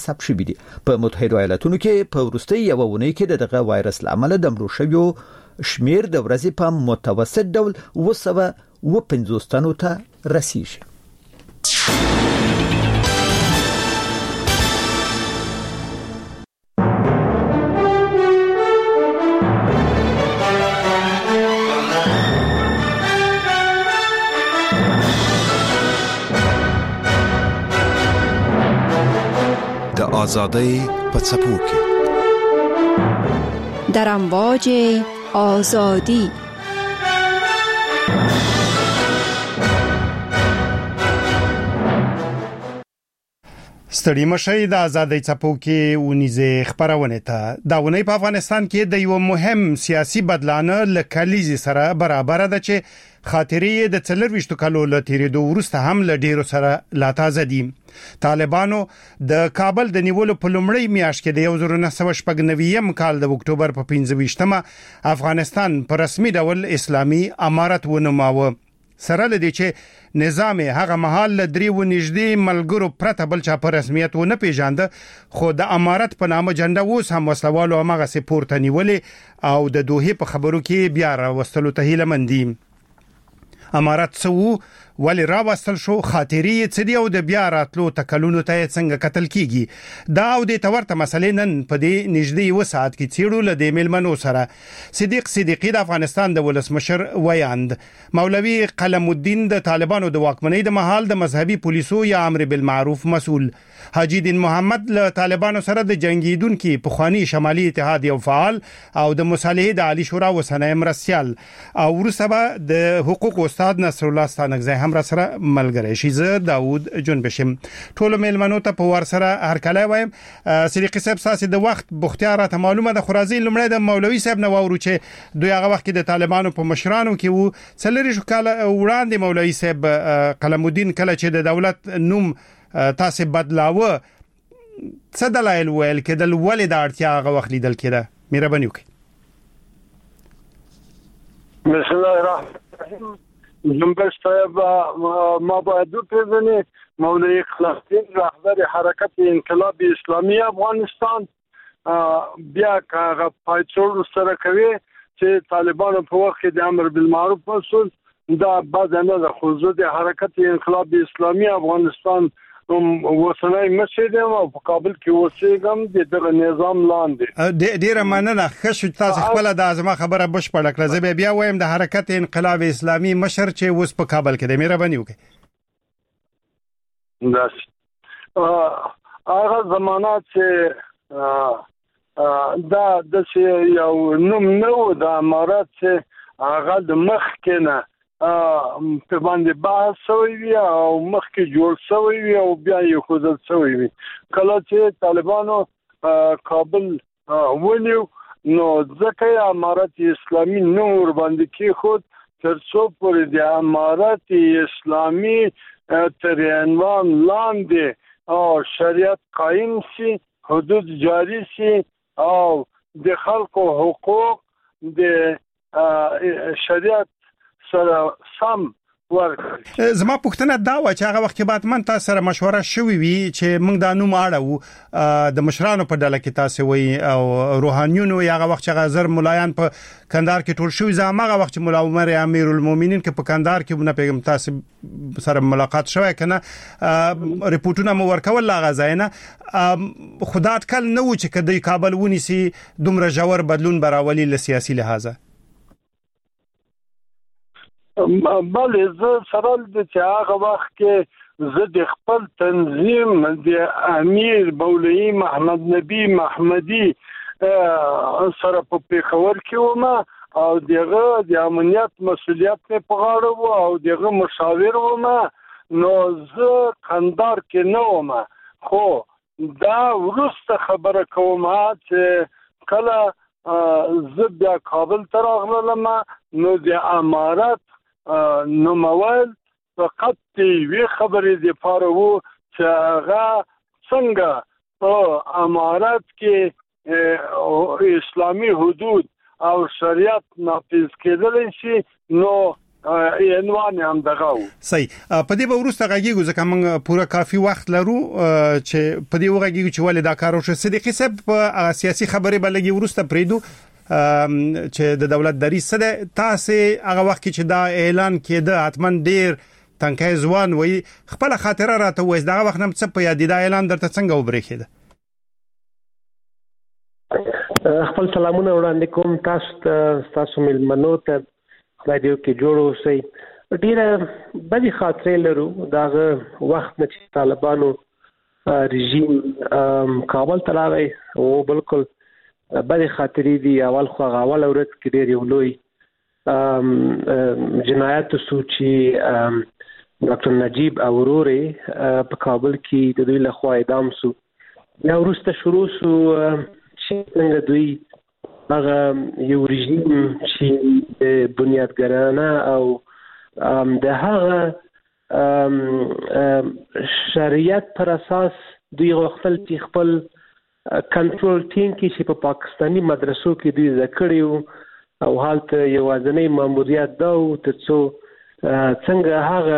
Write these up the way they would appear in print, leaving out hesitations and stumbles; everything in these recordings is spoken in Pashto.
ثبت شوي دي. په متحده ایالاتونو کې په وروستي یو ونې کې دغه وایرس لامل د مړو شویو شمیر د ورځې په متوسط ډول 250 تنو ته رسیږي. آزادی په څپو کې در امواج آزادی. ستړي مشي د آزادۍ څپو کې ونیزه خبرونه ته دا ونی په افغانستان کې د یو مهم سیاسي بدلانه لکلیزي سره برابر ده چې خاطرې د 24 کالو ل تیریدو وروسته هم ل ډیرو سره لا تازه دي. طالبانو د کابل د نیولو په لومړۍ میاشت کې د 1999 کال د اکتوبر په 15مه افغانستان په رسمي ډول اسلامي امارت ونوماوه. سره لدی چې نظام هغه محل دریو نږدې ملګرو پرته بل چا په رسمیت و نه پیژاند، خو د امارت په نامه جنډه اوس هم وسلوالو هغه سپورت نیولې او د دوه په خبرو کې بیا راوستلو ته هیله مندي. امارت سو ولی راوستل شو خاطرې څه دی او د بیا راتلو تکلونو ته څنګه قتل کیږي. دا او د تورته مسلې نن په دې نږدې و ساعت کې چیرو ل د ملمنو سره صدیق صدیقی د افغانستان د ولسمشر ویاند، مولوی قلم الدین د طالبانو د واکمنۍ د محل د مذهبي پولیسو یا امر بالمعروف مسؤل، حاجی دین محمد له طالبانو سره د جنگیدونکو په خواني شمالي اتحاد یو فعال او د مصالحه د عالی شورا وسنه مرسیال او ورسبه د حقوق استاد نصر الله ستانکزی هم را سره ملګری شي. زه داوود جنبشم ټول ملمنو ته په ور سره هر کله وایم. صدیق صاحب ساسي د وخت بختیار ته معلومه د خرازي لمړی د مولوی صاحب نو ورو چې دوی هغه وخت کې د طالبانو په مشرانو کې وو څلری شو کال وړاندې مولوی صاحب قلم الدین کله چې د دولت نوم تاسو بدلاوه څه دلایل ویل کېدل ولې د اړتیا هغه وخت لیدل کېده؟ مهرباني وکړئ. بسم الله الرحمن الرحیم. جنبش صاحب ما باید بپیژنی مولوی خلاصین رهبر حرکت انقلاب اسلامی افغانستان بیا هغه پایڅور سره کوي چې طالبانو په وخت کې د امر بالمعروف مسؤل دا بعد نه د خوځو د حرکت انقلاب اسلامی افغانستان وسنۍ مسجد او په کابل کې اوسېږم د دغه نظام لاندې. ډیره مننه. خښ تاسو خپل د ازما خبره بشپړ کړه. زه بیا وایم د حرکت انقلاب اسلامی مشر چې اوس په کابل کې د مهرباني وکړي. هغه زمانہ چې دا د یو نوم نو د امارت چې هغه د مخ کې نه په باندې بحث شوی وي او مخکې جوړ شوی وي او بیا یې خوځل شوی وي. کله چې طالبانو کابل ونیو نو ځکه امارت اسلامي نور باندې کې خود تر څو پورې د امارت اسلامي تر عنوان لاندې او شریعت قائم شي، حدود جاری شي او د خلکو حقوق د شریعت سره سم ورکړي. زما پوښتنه دا و چې هغه وخت کې بعد من تاسو سره مشوره شوې وي چې موږ دا نوم اړو د مشرانو په ډله کې تاسو وي او روحانيونو هغه وخت چې غزر مولایان په کندهار کې ټول شوی زموږ وخت چې مولا عمر امیر المؤمنین کې په کندهار کې نه پیغام تاسو سره ملاقات شوی کنه ریپورتونه مو ورکول لا غزاینه خدای اټکل نه و چې کدی کابل ونیسي دومره جوړ بدلون براولي له سیاسي لحاظه. بله زه سره د هغه وخت کې زه د خپل تنظیم د امیر مولوی محمد نبی محمدي سره په پیښور کې وم او دغه د امنیت مسولیت په غاړه و او دغه مشاور وم. نو زه کندهار کې نه وم، خو دا ورسته خبره کوم چې کله زه بیا کابل ته راغلم نو د امارت نومول فقط وی خبرې د پاره وو چې هغه څنګه په امارت کې اسلامي حدود او شریعت نافذ کېدل شي. نو عنوان هم دغه صحیح. په دې ورسته غږیږو ځکه موږ پوره کافي وخت لرو چې په دې وغږیږو چې ولې دا کار وشو. صدیقي صاحب په سیاسي خبرې بلګي ورسته پریدو چې د دولت دریځ څه ده. تاسو هغه وخت چې دا اعلان کېده حتمن ډیر تنکای ځوان وي خپل خاطره راته وایي دا وخت هم څه په یاد دا اعلان درته څنګه وبرېخیده؟ خپل سلامونه وړاندې کوم تاسو ملمنو ته خدای دې کې جوړ اوسئ. ډیره بدې خاطرې لرو داغه وخت نه چې طالبانو رژیم کابل ته راغی او بالکل بدې خاطرې دي. اول خو اول ورځ کې ډېر یو لوی جنایت وشو چې ډاکټر نجیب او ورورې په کابل کې د دوی لخوا اعدام شو. یا وروسته شروع شو چې څنګه دوی هغه یو رژیم چې بنیادګرانه او د هغه شریعت پر اساس دوی غوښتل چې خپل کنټرول ټیم کې چې په پاکستاني مدرسو کې دوی ذکرېو او حالت یوازنی ماموریت دا او ترڅو څنګه هغه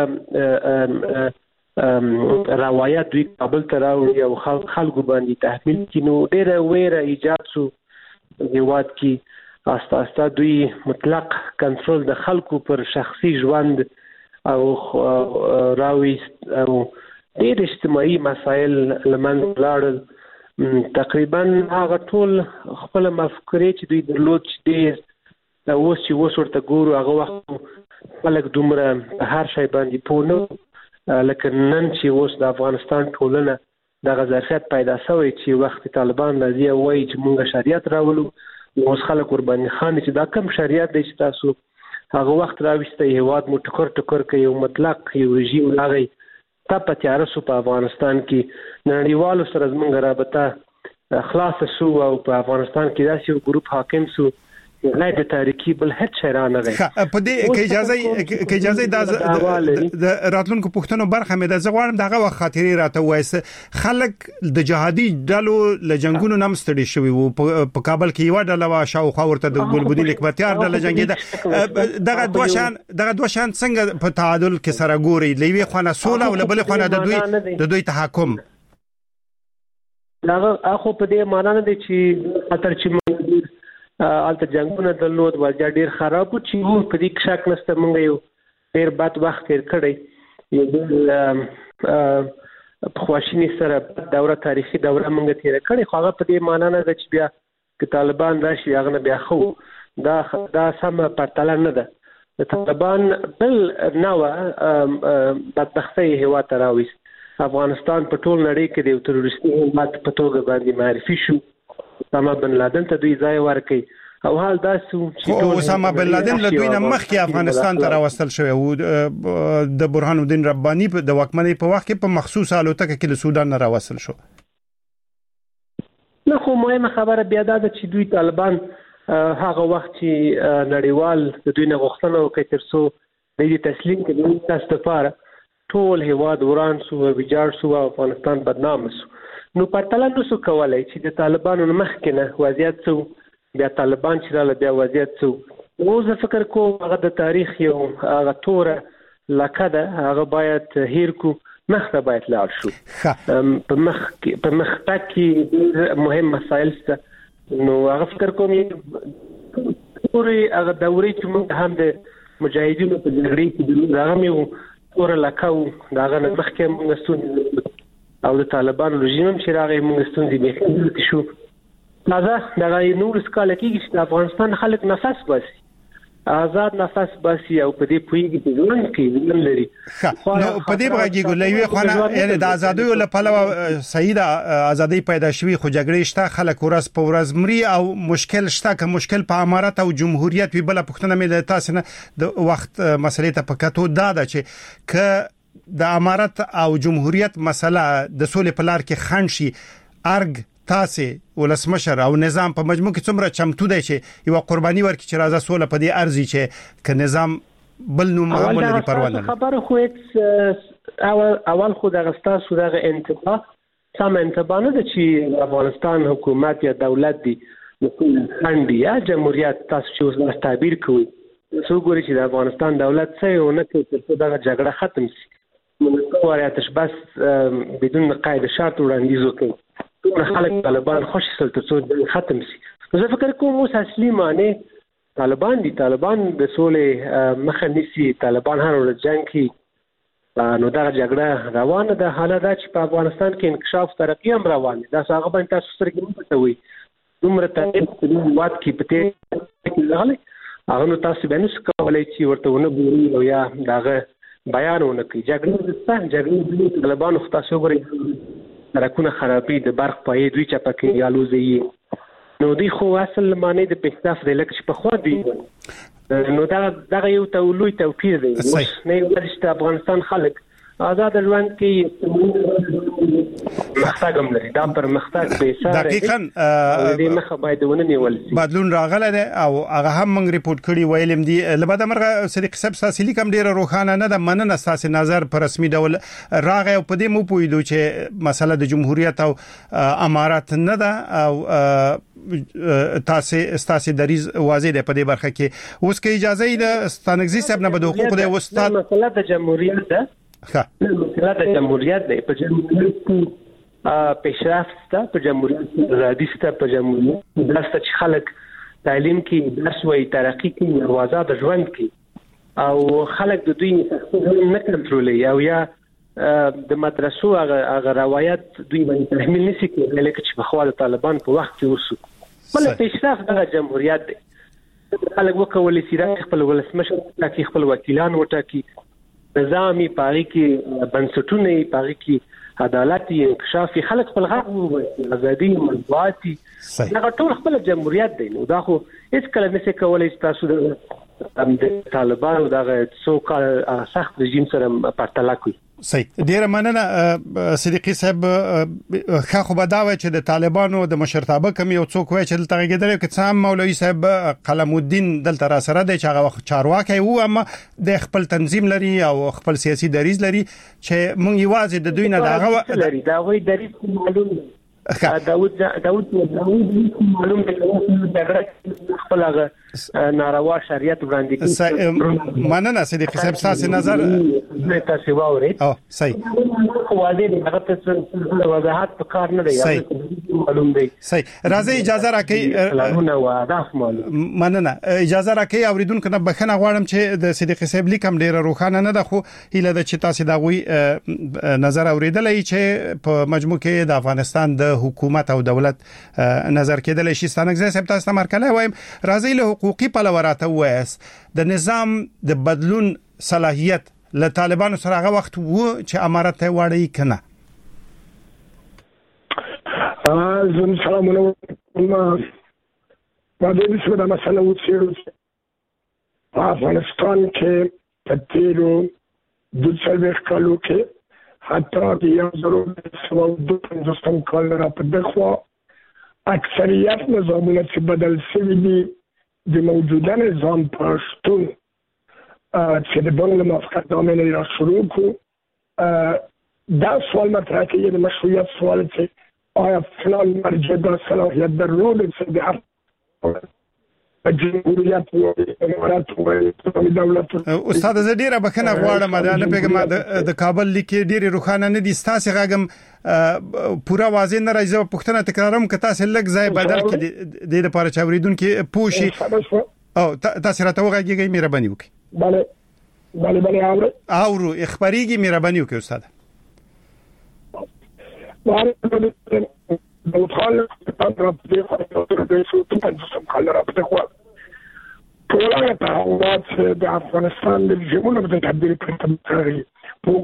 روایت دوی کابل ته راوړي او خلکو باندې تحمیل کینو ډېره ویره ایجاد شو. هیواد کې آستا دوی مطلق کنټرول د خلکو پر شخصي ژوند او راويست او ډېر اجتماعي مسایل لمن لاړل. تقریبا هغه ټول خپل مفکورې چې دوی درلود چې ډېر اوس چې ورته ګورو هغه وخت خلک دومره هر شی باندې پوه نه لکه نن چې اوس د افغانستان ټولنه دغه ظرفیت پیدا شوی چې وخت طالبان راځي او وایي چې موږ شریعت راولو. اوس خلک قرباني خان چې دا کم شریعت دی چې تاسو هغه وخت راوسته هیواد مو ټکر کوي یو مطلق یو رژیم راغی تا په تیار سو په افغانستان کې نړیوالو سره زموږ رابطه خلاص شو او په افغانستان کې داسې یو ګروپ حاکم شو نه د تاریخي بل هیڅ شی را نه غي. په دې کې اجازه د راتلونکو پښتنو برخه مې د زغوارم دغه وخت خاطرې راته وایسه. خلک د جهادي ډلو لجنګونو نام ستړي شوی وو په کابل کې یو ډله وا شاوخوا ورته د ګلبدین اکبرتیار ډله جنگیده. دغه دوه شان څنګه په تعادل کې سره ګوري لوي خانه سوله او بل خانه د دوی تحکم دغه اخو په دې معنی نه دي چې خطر چې البته جنگونه درلود وضع ډیر خراب و چې وو په دې شک نشته. موږ یو ډیر بد وخت تیر کړی یو په خواشینی سره دوره تاریخي دوره موږ تیر کړی خو هغه په دې معنی نه ده چې بیا که طالبان راشي هغه نه بیا خو دا سم پرتله نه ده. طالبان بل نو بدبختي هیواد ته راوست. افغانستان په ټول نړۍ کې د تروریستي حکومت په توګه باندې معرفي شو. اسامه بن لادن ته دوی ځای ورکړي او حال دا چې اسامه بن لادن له دوی نه مخکې افغانستان ته راوستل شوی او د برهان الدین رباني د واکمنۍ په وخت کې په مخصوص الوتکه کې له سودان نه راوستل شو. نو خو مهمه خبره بیا دا ده چې دوی طالبان هغه وخت چې نړیوال د دوی نه غوښتنه وکړي ترڅو دوی تسلیم کړي تاسو لپاره ټول هیواد وران شو ویجاړ شو او افغانستان بدنام شو. نو پرتله نشو کولای چې د طالبانو مخکې نه وضعیت څو بیا طالبان چې رااله بیا وضعیت څو. زه فکر کوم هغه د تاریخ یو هغه توره لکه ده هغه باید هیر کو مخته باید لاړ شو. په مخ کې مهم مسایل شته. نو هغه فکر کوم پورې هغه دورې چې موږ هم د مجاهدینو په جګړې کې هغه یو توره لکه هغه مخکې موږ ستونزې او د طالبان رژیم هم چې راغی موږ ستونزې به شو. تازه دغه نور سکاله کې چې افغانستان خلک نفس باسي آزاد نفس باسي او په دې پویږي چې ژوند کې لري. نو په دې بغاږي ګولوي خو نه یعنی د ازادۍ له پلوه صحیح ده ازادۍ پیدا شوی خو جګړې شته خلک ورځ په ورځ مري او مشکل شته که مشکل په امارات او جمهوریت وی بل پښتنه مې د تاسو نه د وخت مسلې ته پکاتو دا ده چې ک د امارات او جمهوریت مسله د سولې په لار کې خنډ شي ارګ تاسو ولسمشر او نظام په مجموع کې څومره چمتو دی چې یو قرباني ورکړي چې راځه سوله په دې ارزي چې ک نظام بل نو معاملې لري پروا نه خبره خو اول خو د غستاسو دغه انتباه سم انتباه نه چې افغانستان حکومت یا دولت دی خنډ یا جمهوریت تاسو چې اوس تعبیر کوي څو ګوري چې د افغانستان دولت څه یو نه کوي ترڅو دا جګړه ختم شي مونږ آتش بس بدون قاعده شرط وړاندیز وکړي ټول خلک طالبان خوش سل ترڅو ختم شي زه فکر کوم اوس اصلي معنی طالبان د سولې مخه نیسي طالبان هر ورځ جنگ کوي نو دا جګړه روانه ده حاله دا چې په افغانستان کې انکشاف ترقی هم روان دي دا څنګه باندې تاسو سره کې پټوي دومره تاریخ په وخت کې پته لغله هغه نو تاسو به نس کولای چې ورته ونه ګوري او یا داغه بیانونه کوي جګړه د طالبانو خاصه غوري راکونه خرابې د برق پای دوی چپکې یالوزي نو دی خو اصل معنی د پښتاف د لکه په خو دی نو دا یو تولوي توپیر دی نه یو د افغانستان خلک آزاد ژوند کې مختګم لري دا پر مختګ به سره دقیقاً د مخه باید ونه نیول شي بدلون راغله ده او هغه هم موږ ریپورت کړی ویلم دی لبد مرغه صدیق صاحب ساسلی کم ډیره روخانه نه د مننه اساس نظر پر رسمي ډول راغه په دې مو پویدو چې مسله د جمهوریت او امارات نه ده او تاسو دریز واضح ده په دې برخه کې اوس کې اجازه ده ستانګزي صاحب نه بده حقوق د استاد مسله د جمهوریت ده مسله د جمهوریت ده په جمهوریت کې پیشرفت ته په جمهوریت کې آزادي ته په جمهوریت داسته چې خلک تعلیم کې درس وایي ترقی کې او آزاد ژوند کې او خلک د دوی نه کنټرولوي او یا د مدرسو هغه روایت دوی باندې تحمیل نشي کېدای لکه چې په خوا د طالبان په وخت کې وسو بل پیشرفت د جمهوریت ده خلک وکولای شي خپل ولسمشر ټاکي خپل وکیلان وټاکي نظامي پاري کې بنسټونه پاري کې عدالت انکشافي خلک خپل حق وایي ازادي مطبوعاتي دا ټول خپل جمهوریت دی نو دا خو هیڅ کله نشي کولای تاسو د طالبانو دغه څوک سخت رژیم سره پرتله کوي صحیح ډیر مننه صدیقي صاحب خو به دا وای چې د طالبانو د مشرتابه کم یو څوک وای چې دلته غیدل کې څام مولوي صاحب قلم الدین دلته را سره دی چې هغه چارواکي وو اما د خپل تنظیم لري او خپل سیاسي دریز لري چې مونږ یوازې د دوی نه داغه لري دا وای دریز معلوم داود معلوم دی چې خپل هغه ناروا شریعت وړاندې کوي مننه صدیق صاحب تاسو نظر تاسو واورید او صحیح واضح دی هغه څه وضاحت په کار نه دی معلوم دی صحیح راځي اجازه راکړئ قانون او اهداف معلوم مننه اجازه راکړئ اوریدونکو نه بخنه غواړم چې د صدیق صاحب لیکم ډیره روخانه نه ده خو هیله د چې تاسو دا غوي نظر اوریدلای چې په مجموع کې د افغانستان د حکومت او دولت نظر کېدل شي ستانګزي صاحب تاسو مرکله وایم راځي له حقوقي پلوراته وایس د نظام د بدلون صلاحیت له طالبانو سره هغه وخت وو چې امارت ته وړي کنه زم سلام علیکم ما د دې څه د مسله وڅېړو په افغانستان کې په تیرو د څلور کالو کې حتی د یو زرو سوال د 15 کال را په دغه اکثریت نظامونه چې بدل شوي دي د موجوده نظام پښتون چې د بنګل موافقت نامې را شروع کو دا سوال مطرح کوي د مشروعیت سوال چې آیا فلان مرجع د صلاحیت درلود چې د جمهوریت او امارات او دولت استاد زه ډیره بخنه غواړم دا نه پیغام د کابل لیکي ډیره روخانه نه دي تاسو غاګم پورا واضح نه راځي پښتنه تکرارم که تاسو لږ ځای بدل کړي د لپاره چوریدونکو پوښي او تاسو راته وغږیږئ مهرباني وکړئ بله اورو اخباريږي مهرباني وکړئ استاد د خلک په تاسو د شو ته تاسو کله راپته خو ټول هغه چې د افغانستان د جمهور د تبدیل کړي په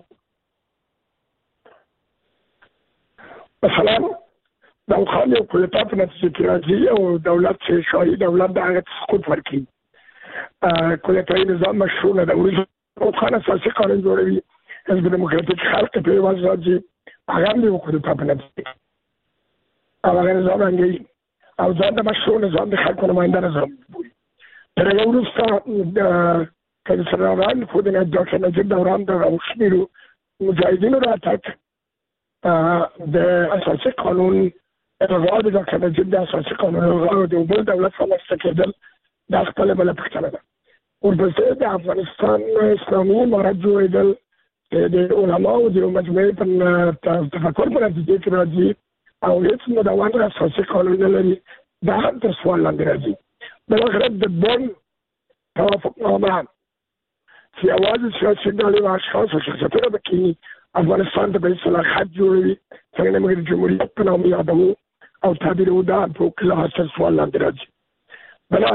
مثلا د خلکو په تاسو نه چې راځي او دولت چې شاهي دولت د هغه سقوط ورکړي کله ته نظام مشروع د او خانه اساسي قانون جوړوي حزب دموکراتیک خلق په واسطه راځي هغه د حکومت په نفس هغه نظام انګي او ځان د مشروع نظام د خلکو نماینده نظام تر یو وروسته د کله سره روان خو د ډاکټر نجیب دوران د اوشمیرو مجاهدینو راتګ د اساسي قانون ارغاب د ډاکټر نجیب د اساسي قانون او د بل دولت په واسطه کېدل د خپل بل پښتنه ده ورپسې د افغانستان اسلامي امارت جوړېدل د علماو د مجموعې په تفکر په نتیجه کې راځي او هیڅ مدون اساسي قانون نه لري دا هم تر سوال لاندې راځي. بالاخره د بن توافقنامه چې یوازې سیاسي ډلې او اشخاص او شخصیتونه پکې افغانستان ته به اصطلاح خط جوړوي څنګه موږ د جمهوریت په نامه یادوو او تعبیر ودا په کله تر سوال لاندې راځي. بله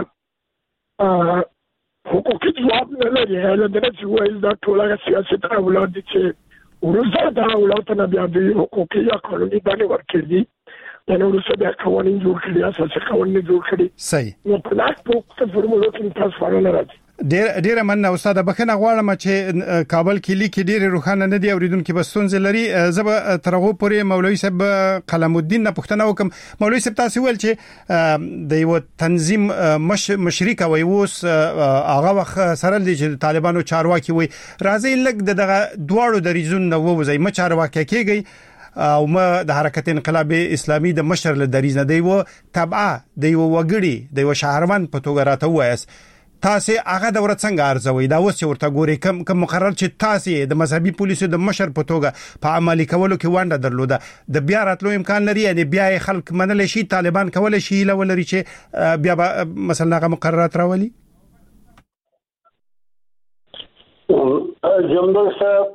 حقوقي ځواب نه لري هله د چې وایي دا ټول هغه سیاسي تحولات دي چې وروسته د تحولاتو نه بیا د حقوقي یا قانوني بڼې ورکړي یعنې وروسته بیا قوانین جوړ کړي اساسي قوانین جوړ کړي صحیح نو په لاس په فرمولو کې تاسو نه راځي. ډیر مننه استاد بخښنه غواړم چې کابل کې لیکي ډیر روښانه نه دی اوریدونکو بسونز لري زب ترغو پورې مولوي صاحب قلم الدین نه پښتنه وکم. مولوي صاحب تاسو ول چې د یو تنظیم مشرک وي اوس هغه وخت سره د طالبانو چارواکي وي راځي لګ دغه دواړو د ریزون نو وځي م چارواکي کېږي او ما د حرکت انقلاب اسلامي د مشر له دریز نه دی و تبع د یو وګړي د یو شهروند په توګه راته وایس تاسو هغه دوره څنګه ارزوي دا اوس ورته ګوري کوم مقرر چې تاسو د مذهبي پولیسو د مشر په توګه په عملي کولو کې ونده درلوده د بیا راتلو امکان لري یعنی بیا خلک منل شي طالبان کول شي لولري چې بیا مثلا هغه مقررات راولي. جنبل صاحب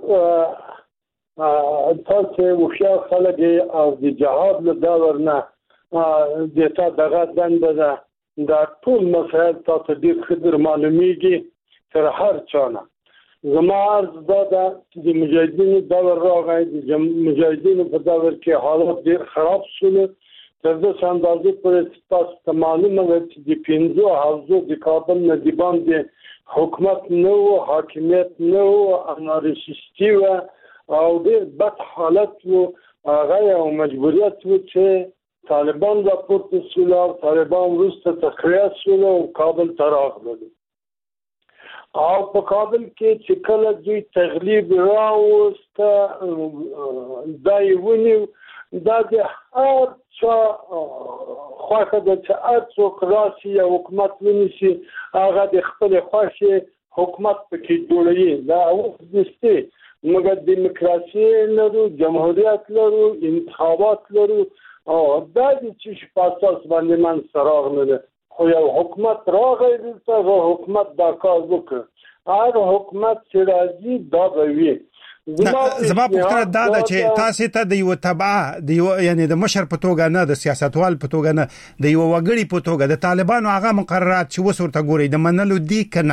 تاسو وشیا خلک او د جهاد له داور نه د تا دغه دنده ده دا ټول مسائل تاسو ډیر خبر معلومیږي تر هر چانه زما عرض دا چې د مجاهدینو دور راغی د مجاهدینو په دور کې حالات ډیر خراب شول تر دې اندازې پورې تاسو ته معلومه ده چې د 15 حوزو د کابل نه دی باندې حکومت نو حاکمیت نو انارشیستی و او ډیر بد حالت وو هغه او مجبوریت وو چې طالبان راپورته شول او طالبان وروسته تخریه شول او کابل ته راغلل او په کابل کې چې کله دوی تغلیب راوسته دا یونی دا د هر څه خواخه د هر څوک راسي او حکومت ونیسي هغه د خپل خوښه حکومت پکې جوړوي دا اوس دسته موږ دیموکراسي لرو جمهوریت لرو انتخابات لرو او دا چې په اساس باندې من سراغ نه خو یو حکومت راغی دلته حکومت دا کار وکړ هغه حکومت چې راځي دا به وي زما پوښتنه دا ده چې تاسو ته د یو تبع د یو یعنی د مشر په توګه نه د سیاستوال په توګه نه د یو وګړي په توګه د طالبانو هغه مقررات چې وسورته ګوري د منلو دي کنه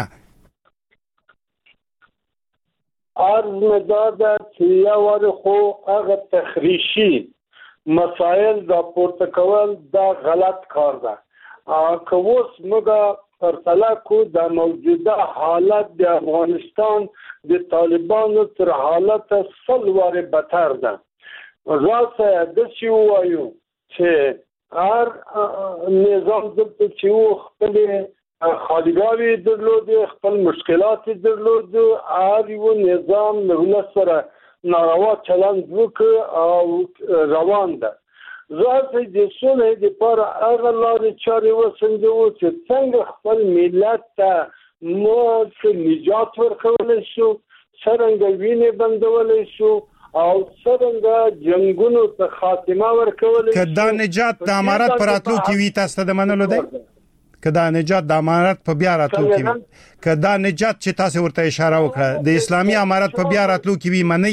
عرض مداده چې یو ورخو هغه تخریشي مسائل راپورته کول دا غلط کار ده که اوس موږ پرتله کو د موجوده حالت د افغانستان د طالبانو تر حالت 100 واره بدتر ده راځه د څه وایو چې هر نظام د چې خپل خالیګاوي درلود خپل مشکلات درلود هر یو نظام له سره ناروا چلند وکړ او روان ده زه د سولې د پر هغه لارې چارې وسنجو چې څنګه خپل ملت ته مو نجات ورکول شو څنګه وینې بندول شو او څنګه جنگونو ته خاتمه ورکول شو کدا نجات د امارات پراتلو کې وی تاسو د منلو دی کدا نجات د امارات په بیا راتلو کې کدا نجات چې تاسو ورته اشاره وکړه د اسلامي امارات په بیا راتلو کې وی منئ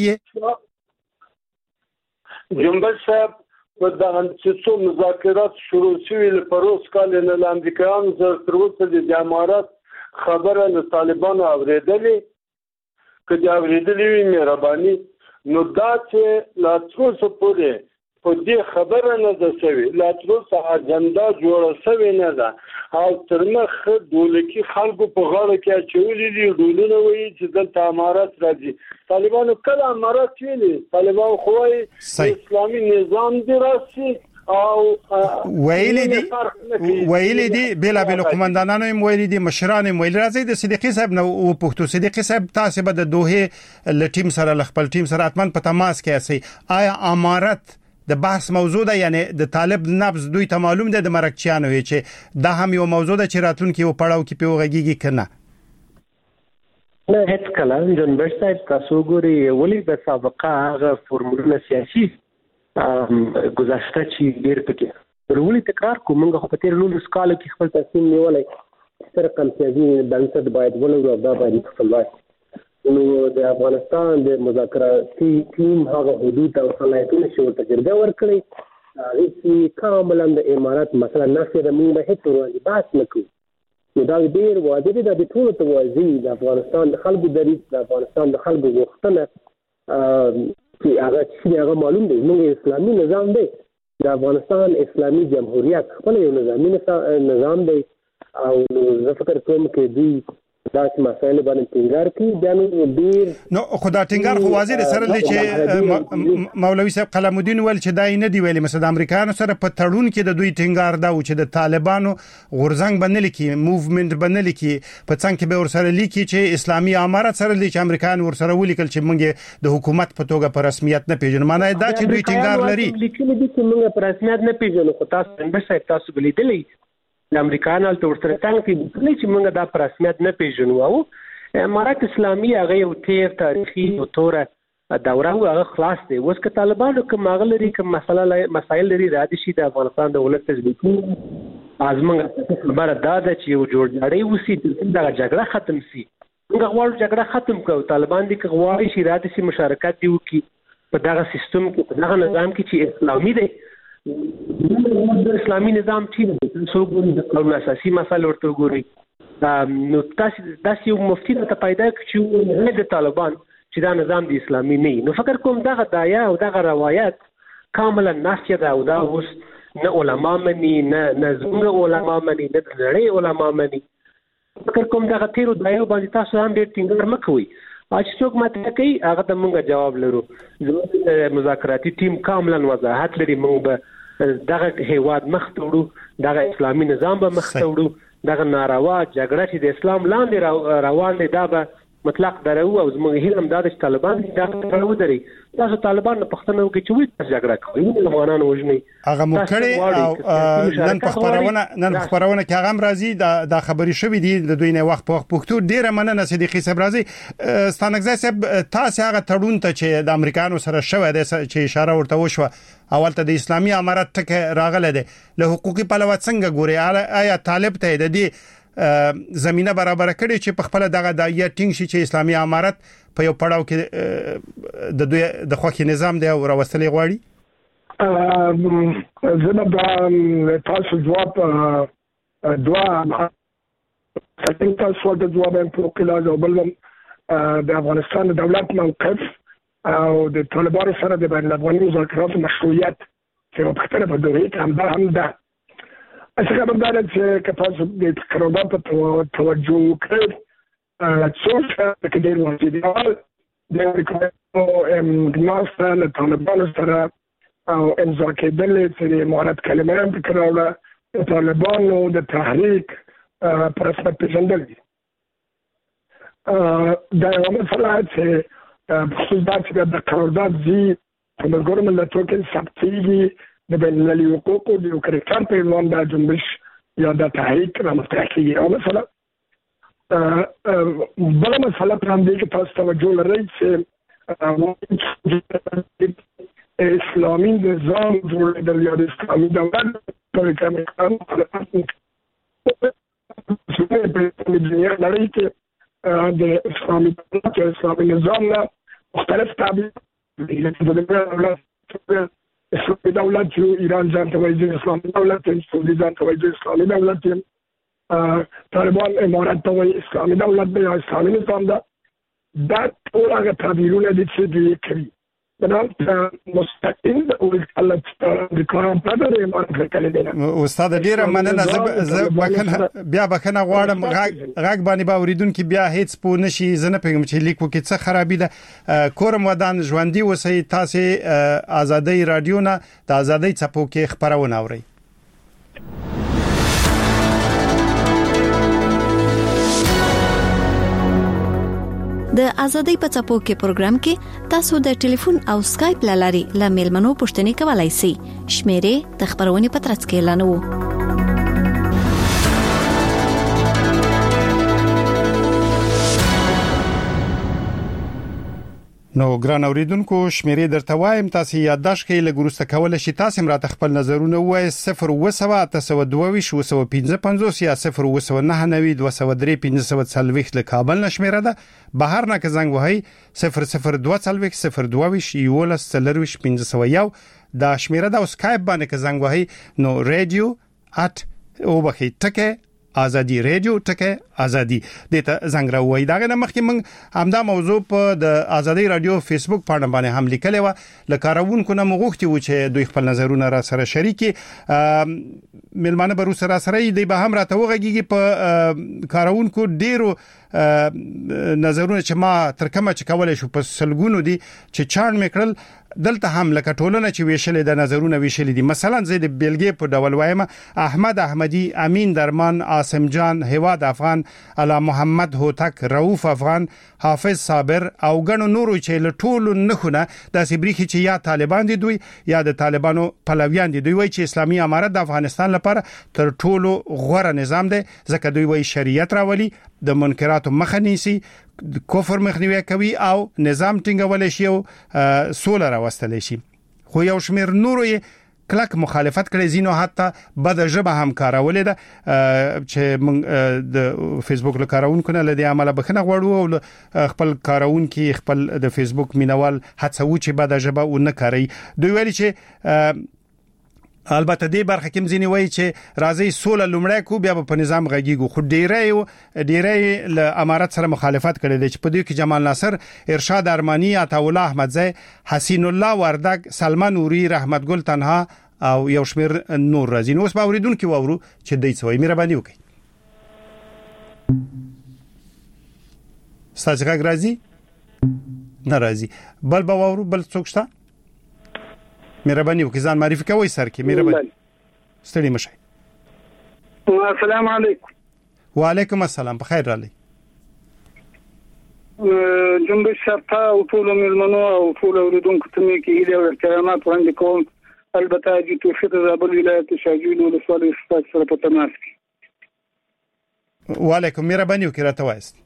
جنبل صاحب په دغه څو مذاکرات شروع شوې له پروس کال نه امریکایانو سره تر اوسه د امارات خبره له طالبانو اوریدلې کله اوریدلې وي مهرباني نو دا چې لا څو پورې په دې خبره نه ده شوی لا څو اجنډا جوړه شوی نه ده او ترمخ دولتي خلکو په غاړه کې اچولې دي ډولونه وایي چې دلته امارات راځي طالبانو کله امارات ویلي طالبان خو اسلامي نظام دی راسي او ویلي دي بلا قومندانانو هم ویلي دي مشران هم ویلي راځي د صدیقي صاحب نو پښتو صدیقي صاحب تاسو به د دوه لټیم سره خپل ټیم سره اتمن په تماس کې اسي آیا امارات د بحث موضوع ده یعنی د طالب نبض دوی ته معلوم ده د مرکچیانو چې دا هم یو موضوع ده چې راتلونکي و پړاو کې پیوغږیږي کنه نه هیڅ کله جون بیرټ صاحب تاسو ګوري ولې د سابقه هغه فورمولونه سیاسي گذشته چې ډېر پکې ولې تکرار کوم موږ په تیر 19 کال کې خپل تصمیم نیولای تر کوم چې بنسټ باید ولرو دا باید خپلواک نو د افغانستان د مذاکراتي ټیم هغه حدود او صلاحیتونه چې ورته جرګه ورکړي هغه چې کاملا د امارات مثلا نفي د موږ هیڅ ورته بحث نکوي نو دا ډیر واجب دی د ټول توازی د افغانستان د خلکو دریځ د افغانستان د خلکو غوښتنه چې هغه معلوم دی موږ اسلامي نظام دی د افغانستان اسلامي جمهوریت خپل یو نظامي نظام دی او زه فکر کوم چې دوی دا مسایل باندې ټینګار کوي بیا نو ډیر نو خدا ټینګار خو واضح سره دی چې مولوي صاحب قلم الدین ول چې دای نه دی ویلي مثلا د امریکایانو سره په تړون کې د دوی ټینګار دا و چې د طالبانو غورځنګ باندې لیکي موومېنټ باندې لیکي په څنګه کې به ورسره لیکي چې اسلامي امارت سره لیکي چې امریکایان ورسره ولیکل چې موږ د حکومت په توګه په رسمیت نه پیژنو معنی دا چې دوی ټینګار لري لیکلي دي چې موږ په رسمیت نه پیژنو خو تاسو بلیدلې د امریکایانو ته ورسره څنګه چې موږ دا په رسمیت نه پیژنو او امارات اسلامي هغه یو تیر تاریخي او توره دوره هغه خلاص دی اوس که طالبانو کوم مغلري کوم مسایل لري را دي شي د افغانستان د ولست تثبیت ازمنګ خبره دا ده چې یو جوړجاړی وسی د جګړه ختم شي موږ غواړو جګړه ختم کړو طالبان دي غواړي شي را دي شي مشارکت دی وکي په دغه سیستم کې په دغه نظام کې چې اسلامي دی د اسلامي نظام ټیم څو ګوري د قانون اساسي مسایل ورته ګوري نو تاسو یو مفتي ته پیدا کړئ چې د طالبان چې دا نظام د اسلامي نه نو فکر کوم دغه دایا او دغه روایت کاملا ناشته ده او دا اوس نه علما مني نه زموږ علما مني نه د نړۍ علما مني فکر کوم دغه تیرو دایو باندې تاسو هم ډېر ټینګار مکوئ چې څوک ماته کوي هغه ته موږ جواب لرو زموږ مذاکراتي ټیم کاملا وضاحت لري موږ به دغه هیواد مخ ته وړو دغه اسلامي نظام به مخ ته وړو دغه ناروا جګړه چې د اسلام لاندې روان دي دا به مطلق درو او زموږ هیله هم دا د طالبان دغه درو دري تاسو طالبان په پښتنو کې چې وایي جګړه کوي افغانانو وژني هغه مکړي او نن په خبرونه کې هغه راځي دا خبري شوې دي د دوی نه وخت په وخت پښتو ډیره مننه صدیقي صاحب راځي ستانګزای صاحب تاسو هغه تړون ته چې د امریکانو سره شوه د چې اشاره ورته وشوه اول ته د اسلامي امارت ټکه راغله ده له حقوقي پلوه څنګه ګوري آیا طالب ته د دې زمينه برابر کړي چې په خپل دغه دایې ټینګ شي چې اسلامي امارت په یو پړاو کې د دوی د خوخي نظام دی او راوستلې غواړي زه د تاسو جواب دوا څنګه تاسو د جواب په کلاس او بل د افغانستان د دولت موقف او د طالبانو سره د بین الافغاني مذاکرات مشروعیت چې په خپل په دوی کې هم ده اصلا بدل چې کتاسو د قرارداد په توجه کړ څو چې د ورته دی د امریکایانو د له طالبانو سره او امضا کېدل چې مهارت کلمه هم کړوله د طالبانو د تحریک پر اساس پیژندل دي دا یو مسله چې خصوصا چې د قرارداد زی په ګورم له توګه ثبتېږي د بین المللي حقوقو د یو کرکټر په عنوان د جنبش یا د تحریک رامنځته کیږي او مثلا بل مسله پر همدې کې تاسو توجه لرئ چې اسلامي نظام جوړېدل یا د اسلامي دولت په کمکان په دنیا لري چې د اسلامي نظام نه مختلف تعبیر اسلامي دولت چې ایران ځان ته وایي اسلامي دولت سعودي ځان ته وایي اسلامي دولت طالبان امارات ته وایي اسلامي دولت دی یا اسلامي نظام ده دا ټول هغه تعبیرونه دي چې دوی کوي مستقیم او الات د کوم په اړه امارات کله دی استاد ډیره مننه زه بیا بخنه غواړم غږ باندې باوریدونکو بیا هیڅ پوه نشي زنه پیغام چې لیکو کې څه خرابې ده کورم ودان ژوندۍ وسی تاسو ازادي رادیو نه د ازادي څپو کې خبرونه اوري د ازادۍ په څپو کې پروګرام کې تاسو د ټلیفون او سکایپ لاري له میلمنو پوښتنې کولای شئ شمیرې د خبرونې په ترڅ کې اعلانوو نو ګران اوریدونکو شمیرې درته وایم تاسو یادداشت کړئ لګورسته کول شي تاسو راته خپل نظرونه وایي 0 یا 0 له کابل نشمیره ده بهر نه که زنګ وهي 002 دا شمیره ده او سکایپ باندې که زنګ وهي نو radio@obakhi ازادي رادیو ټکه ازادي دته زنګ راوي دا نه مخکې موږ همدا موضوع په د ازادي رادیو فیسبوک باندې هم لیکلې و لکارونکو نه مغوختي و چې دوی خپل نظرونه را سره شریکي ملمانه برو سره دی به هم راته وغږیږي په کارونکو ډیرو نظرونه چې ما ترکمه چې کولای شو په سلګونو دي چې چاڼ میکړل دلته هم لکه ټولنه چې ویشلې د نظرونه ویشلې دي مثلا زید بیلګې په ډول وایم احمد احمدی امین درمان عاصم جان هواد افغان علا محمد هوتک رؤوف افغان حافظ صابر او غنو نورو چې له ټولو نخونه د سیبریخي چې یا طالبان دي دوی یا د طالبانو پلویان دي دوی وایي چې اسلامي امارت د افغانستان لپاره تر ټولو غوره نظام دی ځکه دوی وایي شریعت راولي د منکراتو مخه نیسي کفر مخنیوي کوي او نظام ټینګول شي او سوله راوستل شي خو یو شمیر نورو یې کلک مخالفت کړي زینو حتی بد ژبه هم کارولې ده چې د فیسبوک له کارونکو نه لدی عمله بخنه غوړو او خپل کارونکو خپل د فیسبوک مینوال هڅو چې بد ژبه و نه کوي دوی ویلي چې البته دې برخه کې مزینی وایي چې راځي سوله لومړی کو بیا په نظام غږیږي خو ډیرې ل امارت سره مخالفت کړي دي چې په دې کې جمال ناصر ارشاد ارمانی عطا الله احمدزی حسین الله وردک سلمان نوري رحمت ګل تنها او یو شمیر نور راځي نو اوس به اوریدونکو وورو چې دې څه وایي مهرباني وکړئ ستاسو غږ راځي ناراضي بل به وورو بل څوک شته مهرباني وکړئ ځان معرفي کوئ سر کې مهرباني ستړي مشه السلام علیکم وعلیکم السلام بخیر رالی جنبش شرطه او ټول ملمنو او ټول اوریدونکو ته مې کې هیله او احترامات وړاندې کوم البته چې توفیق زابل ولایت شاجوی له سوالي ستاسو سره په تماس کې وعلیکم مهرباني وکړئ راته وایست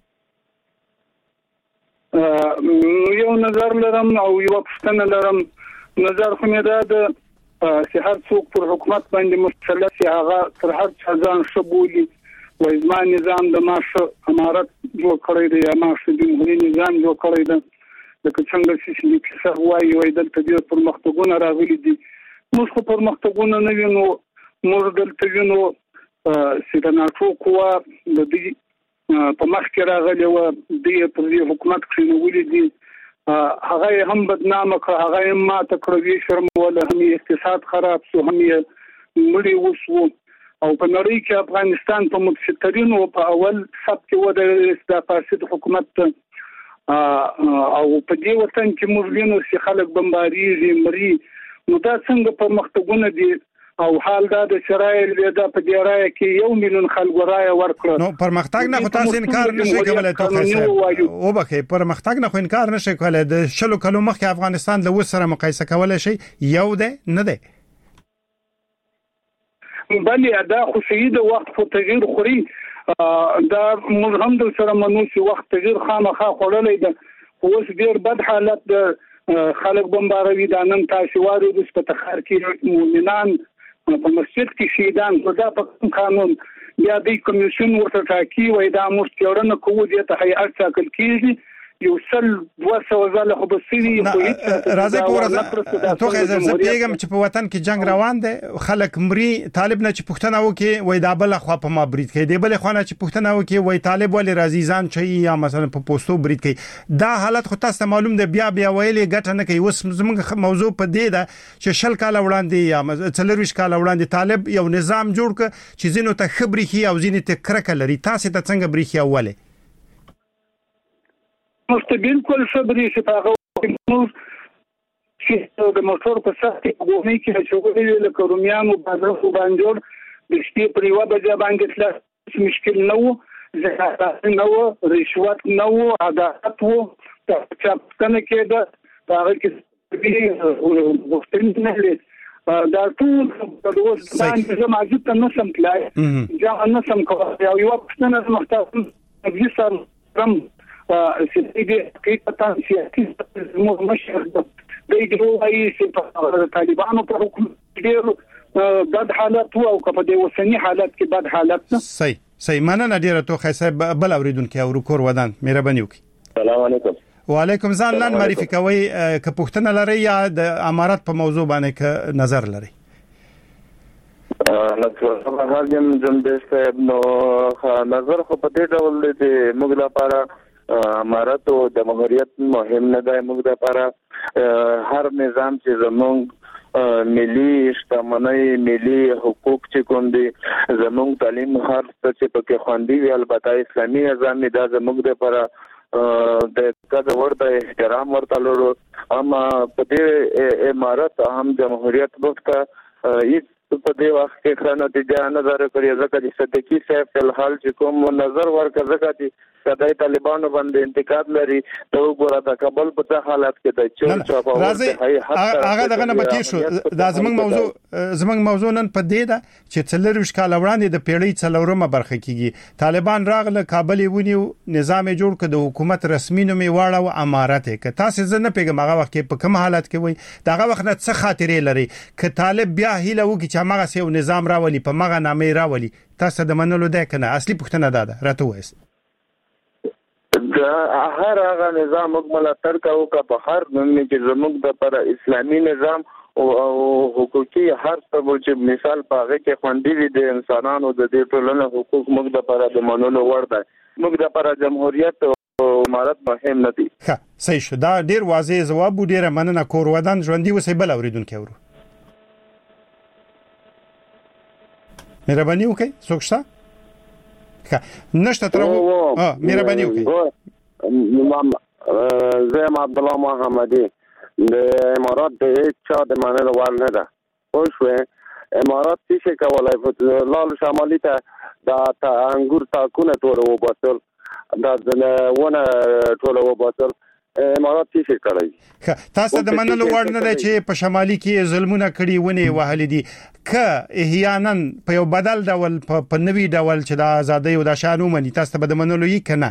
یو نظر لرم او یو پوښتنه لرم نظر خو مې دا د هر څوک پر حکومت باندې مسلط هغه تر هر څه ځان شبولي وای زما نظام د ماشه امارت جوړ کړی دی یا ماشه جمهوریت نظام جوړ کړی دی لکه څنګه چې څه وایي دلته ډیر پرمختګونه راغلي دي موږ خو پرمختګونه نه وینو موږ دلته وینو چې د ناتو قوا د دې په مخ کې راغلي و د حکومت کښینولې دي هغه هم بدنامه کړ هغه ما تکړوي شرم ولا هم اقتصاد خراب شو هم مړي وسو او په نړۍ کې افغانستان په متفکرینو په اول صف کې و د فاسد حکومت او په دې وطن کې موږ وینو چې خلک بمباریږي مري نو دا څنګه پرمختګونه دي او حال دا د شرایط دا په دی رای کې 1 میلیون خلک رای ورکړ نو پرمختګ نه خو تاسو انکار نشئ کولای ته او بخې پرمختګ نه خو انکار نشئ کولای د شلو کلو مخکې افغانستان له وسره مقایسه کولای شي یو ده نه ده بلې دا خو شهید وخت په تغییر خوري دا موږ هم د سره منو چې وخت تغییر خامخا خورلې ده اوس ډیر بد حالت د خلک بمباروي د نن تاسو واري د سپتخار کې مؤمنان په مسجد کې شهیدان خدا په قانون یا د کمیشن ورته ټاکي وای دا مستورنه کوو دي ته هيئت ټاکل کیږي یو سل 200 زله خو بسري راځي کومه توګه زه پیغام چې په وطن کې جنگ روان دي خلک مري طالب نه چې پښتنه وکي وای دا بل خو په ما برید کوي دی بل خو نه چې پښتنه وکي وای طالب ولې رازیزان چې یا مثلا په پوسټو برید کوي دا حالت خو تاسو معلوم دی بیا ویلې ګټه نه کوي اوس زموږ موضوع په دې ده چې شل کال وړاندې یا 40 کال وړاندې طالب یو نظام جوړ ک چې زینو ته خبري خي او زینې ته کرکه لري تاسو ته څنګه بریخي اوله مستقبل کول صبري چې هغه چې د موټر په سخت کې وګورئ چې شغلې له کورومیانو بازار خو باندې د شپې په یو بجې باندې خلاص مشکل نه و زکات نه و رشوت نه و عدالت و چې څنګه کېده هغه کې وختونه نه دا ټول د اوس باندې زموږ ته نه سم تلای ځان نه سم کوي یو پښتنه مختار د سر حقیقتا سیاسي مشر د رئیس طالبانو په حکومت ډېر بد حالت او په دې وسنی حالت کې بد حالت صحیح مننه ډیره تو خیسه بل اوریدونکو او کور ودان مهرباني وکړئ. السلام علیکم. وعلیکم السلام. معرفي کوي که پوښتنه لري یا د امارات په موضوع باندې نظر لري؟ نو نظر خو په دې ډول دی موږ لپاره امارات او د جمهوریت مهم نه دی. موږ لپاره هر نظام چې زموږ ملي شتمنۍ ملي حقوق چې کوم دي زموږ تعلیم هر څه چې پکې خوندي وي البته اسلامي نظام دا زموږ لپاره د کده ورته احترام ورته لرو. اما په دې امارات هم جمهوریت وخت هیڅ په دې وخت کې خانه نتیجه نظر کړی ځکه چې صدقي صاحب په حال چې کوم نظر ورکړ ځکه چې کدی طالبانو باندې انتقاد لري ته وګوره د کابل په حالت کې د چور چاپاو هغه دغه نه بچی شو. دا زمنګ موضوع نن په دې ده چې څلور کال وړاندې د پیړۍ څلورمه برخه کېږي طالبان راغله کابل ونیو نظام جوړ کړ د حکومت رسمي نوم واړو امارات کې تاسو زنه پیګم هغه وخت په کوم حالت کې وي دغه وخت نه څه خاطرې لري ک طالب بیا هیله وکړي چې هغه سیو نظام راولي په مغه نامې راولي تاسو د منلو ده کنه اصلي پښتنه ده راته وایست دا هر هغه نظام ملاتړ کوي په هر نوم کې زموږ د پر اسلامي نظام او حقوقي هر څه چې مثال پاغه کې خوندې دي د انسانانو د دې ټولنې حقوق موږ د پر د منلو ور ده. موږ د پر جمهوریت او امارات مهم نه دي. ښه صحیح شو. دا ډیر واضح جواب ډیر مننه کور ودان ژوندۍ وسې بل اوریدونکو ورو مهرباني وکړئ. څوک شته؟ نشته تر مهرباني وکړئ. زم عبد الله محمدي د امارات د چا د منلو ور نه ده. خوښه امارات څه کولای په لال شمالي ته د انګور تاکونه ټول وباسل دا ونه ټول وباسل امارات څه کوي. تاسو د منلو ور نه ده چې په شمالي کې ظلمونه کړي ونه وهل دي که احیانا په یو بدل ډول په نوي ډول چې د ازادۍ او د شانو مني تاسو به د منلو یې کنه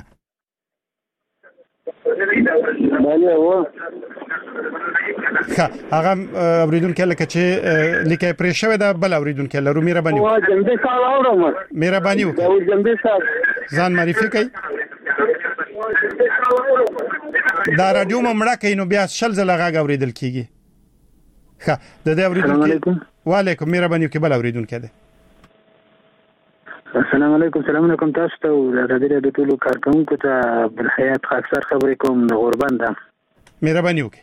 هغه اوریدونکو لکه چې لیکي پرې شوی دا بل اوریدونکو لرو مهرباني وکړئ. ځان معرفي کړئ. دا رادیو ممړه کینو بیا شل زلغه اوریدل کیږي. ښه د دې اوریدونکو وعلیکم مهرباني وکړئ بل اوریدونکو ده. السلام علیکم. سلام علیکم تاسو ته د دې ټولو کارکونکو ته بل حیات اکثر خبرې کوم د غربان ده. مهرباني وکړئ.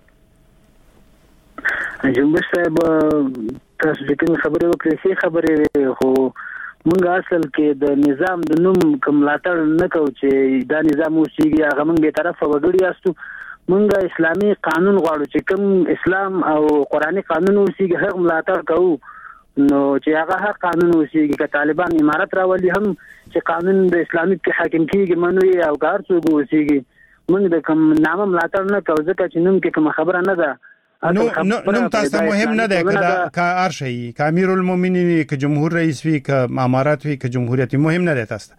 جنبش صاحب تاسو چې کوم خبرې وکړې شي خبرې خو مونږ اصل کې د نظام د نوم کوم لاتړ نه کوو چې دا نظام اوسېږي هغه مونږ به طرفه وګړي یاستو. مونږ اسلامي قانون غواړو چې کوم اسلام او قرآني قانون اوسېږي هغه ملاتړ کوو نو چې هغه هر قانون اوسېږي که طالبان امارت راولي هم چې قانون د اسلامي کې حاکم کېږي منوي او کار څوک اوسېږي مونږ د کوم نامه ملاتړ نه کوو ځکه چې نوم کې کوم خبره نه ده. نو تاسو مهم نه ده که ارشي که امیر المؤمنین که جمهور رئیس وي که امارات وي که جمهوریت مهم نه ده تاسو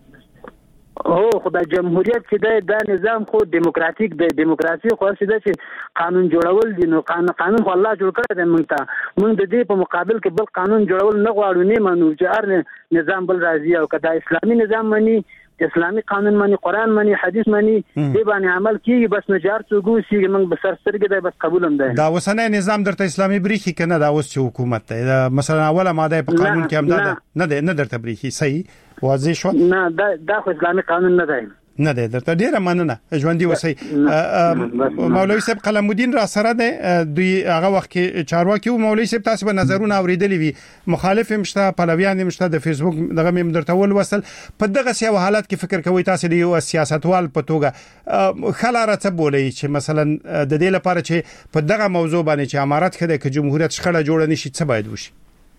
خدای جمهوریت چې دا نظام خو دیموکراتیک دی. دیموکراسي خو څه ده چې قانون جوړول دي نو قانون خو الله جوړ کړی دی. موږ د دې په مقابل کې بل قانون جوړول نه غواړو نه منو چې هر نظام بل راځي او کدا اسلامي نظام مني اسلامي قانون مني قرآن مني حديث مني دې باندې عمل کیږي بس نجار څوګو سیږي موږ بسر سترګې دی بس قبول هم دی. دا وسنه نظام درته اسلامي بریخي کنه دا اوس چې حکومت دی مثلا اوله ماده په قانون کې هم دا نه درته بریخي صحیح واضح شو. نه دا خو اسلامي قانون نه دی. نه ده درته ډیره مننه ژوندۍ وسی. مولوی صاحب قلمودین را سره ده دوی هغه وخت کې چارواکي او مولوی صاحب تاسو به نظرونه اوریدلی وي مخالف مشته پلویان مشته د فیسبوک دغه مم درته ول وصل په دغه سیاو حالت کې فکر کوي تاسو د یو سیاستوال په توګه خلاره څه بولي چې مثلا د دې لپاره چې په دغه موضوع باندې چې امارات کده کې جمهوریت شخړه جوړ نشي څه باید وشي؟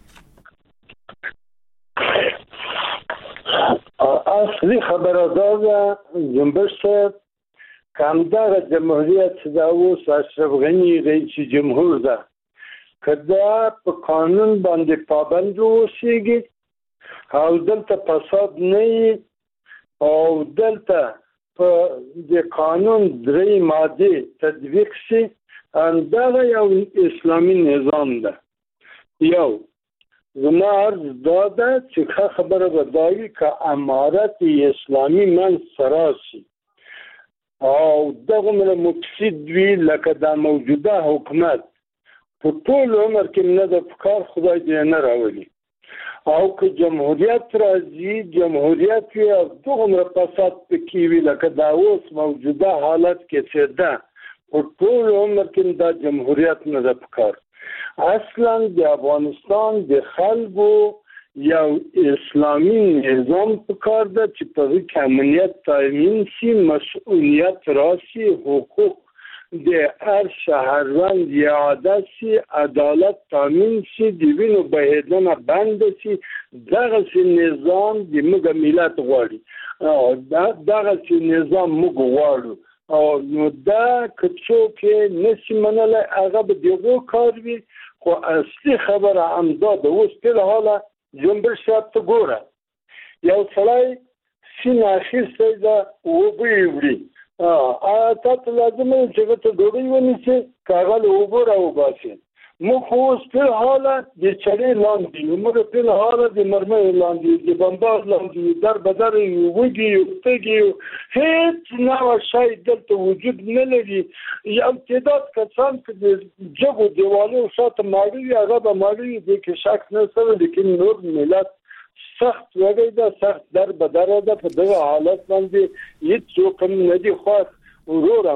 اصلي خبره دا جنبش صاحب کمدار جمهوریت دا اوس اشرف غنی رئیس جمهور ده کدا په قانون باندې پابند اوسېږي او دلته فساد نه او دلته په د قانون درې ماده تطبیق شي دا یو اسلامي نظام ده. یو زما عرض دا ده چې خبره به دا وي که امارت اسلامي منځ ته راشي او دغه مفسد وي لکه دا موجوده حکومت په ټول عمر کې نه د کار خدای دې نه راولي او که جمهوریت راځي جمهوریت وي او دغه فساد پکې وي لکه دا اوس موجوده حالت کې چې ده په ټول عمر کې دا جمهوریت نه ده پکار. اصلا د افغانستان د خلکو یو اسلامي نظام پکار ده چې په دې کې امنیت تامین شي مسؤلیت راشي حقوق د هر شهروند اعاده شي عدالت تامین شي د وینو بهیدنه بند شي دغه نظام د موږ ملت غواړي دغه نظام موږ غواړو او نو دا کڅو کې نشي منله هغه به دیغو کار وي خو اصلي خبره همدا ده. اوس په حاله جنبل شاته ته ګوره یو سړی سینه اخیستی ده اوبه یې وړي تا ته لازم دی چې هغه ته ډوډۍ ونیسي که هغه له اوبو راوباسي. موږ خو اوس په حاله د چړې لاندې یو موږ په حاله د مرمۍ لاندې د بمبار لاندې در بدر یو وږي یو تږي یو هېڅ نوع شی دلته وجود نه لري. یو تعداد کسان که د جګو دیوالو شاته ماړه وي هغه به ماړه وي دې کې شک نشته لیکن نور ملت سخت وږی ده سخت در بدره ده په دغه حالت باندې هېڅوک هم نه دي خوښ. وروره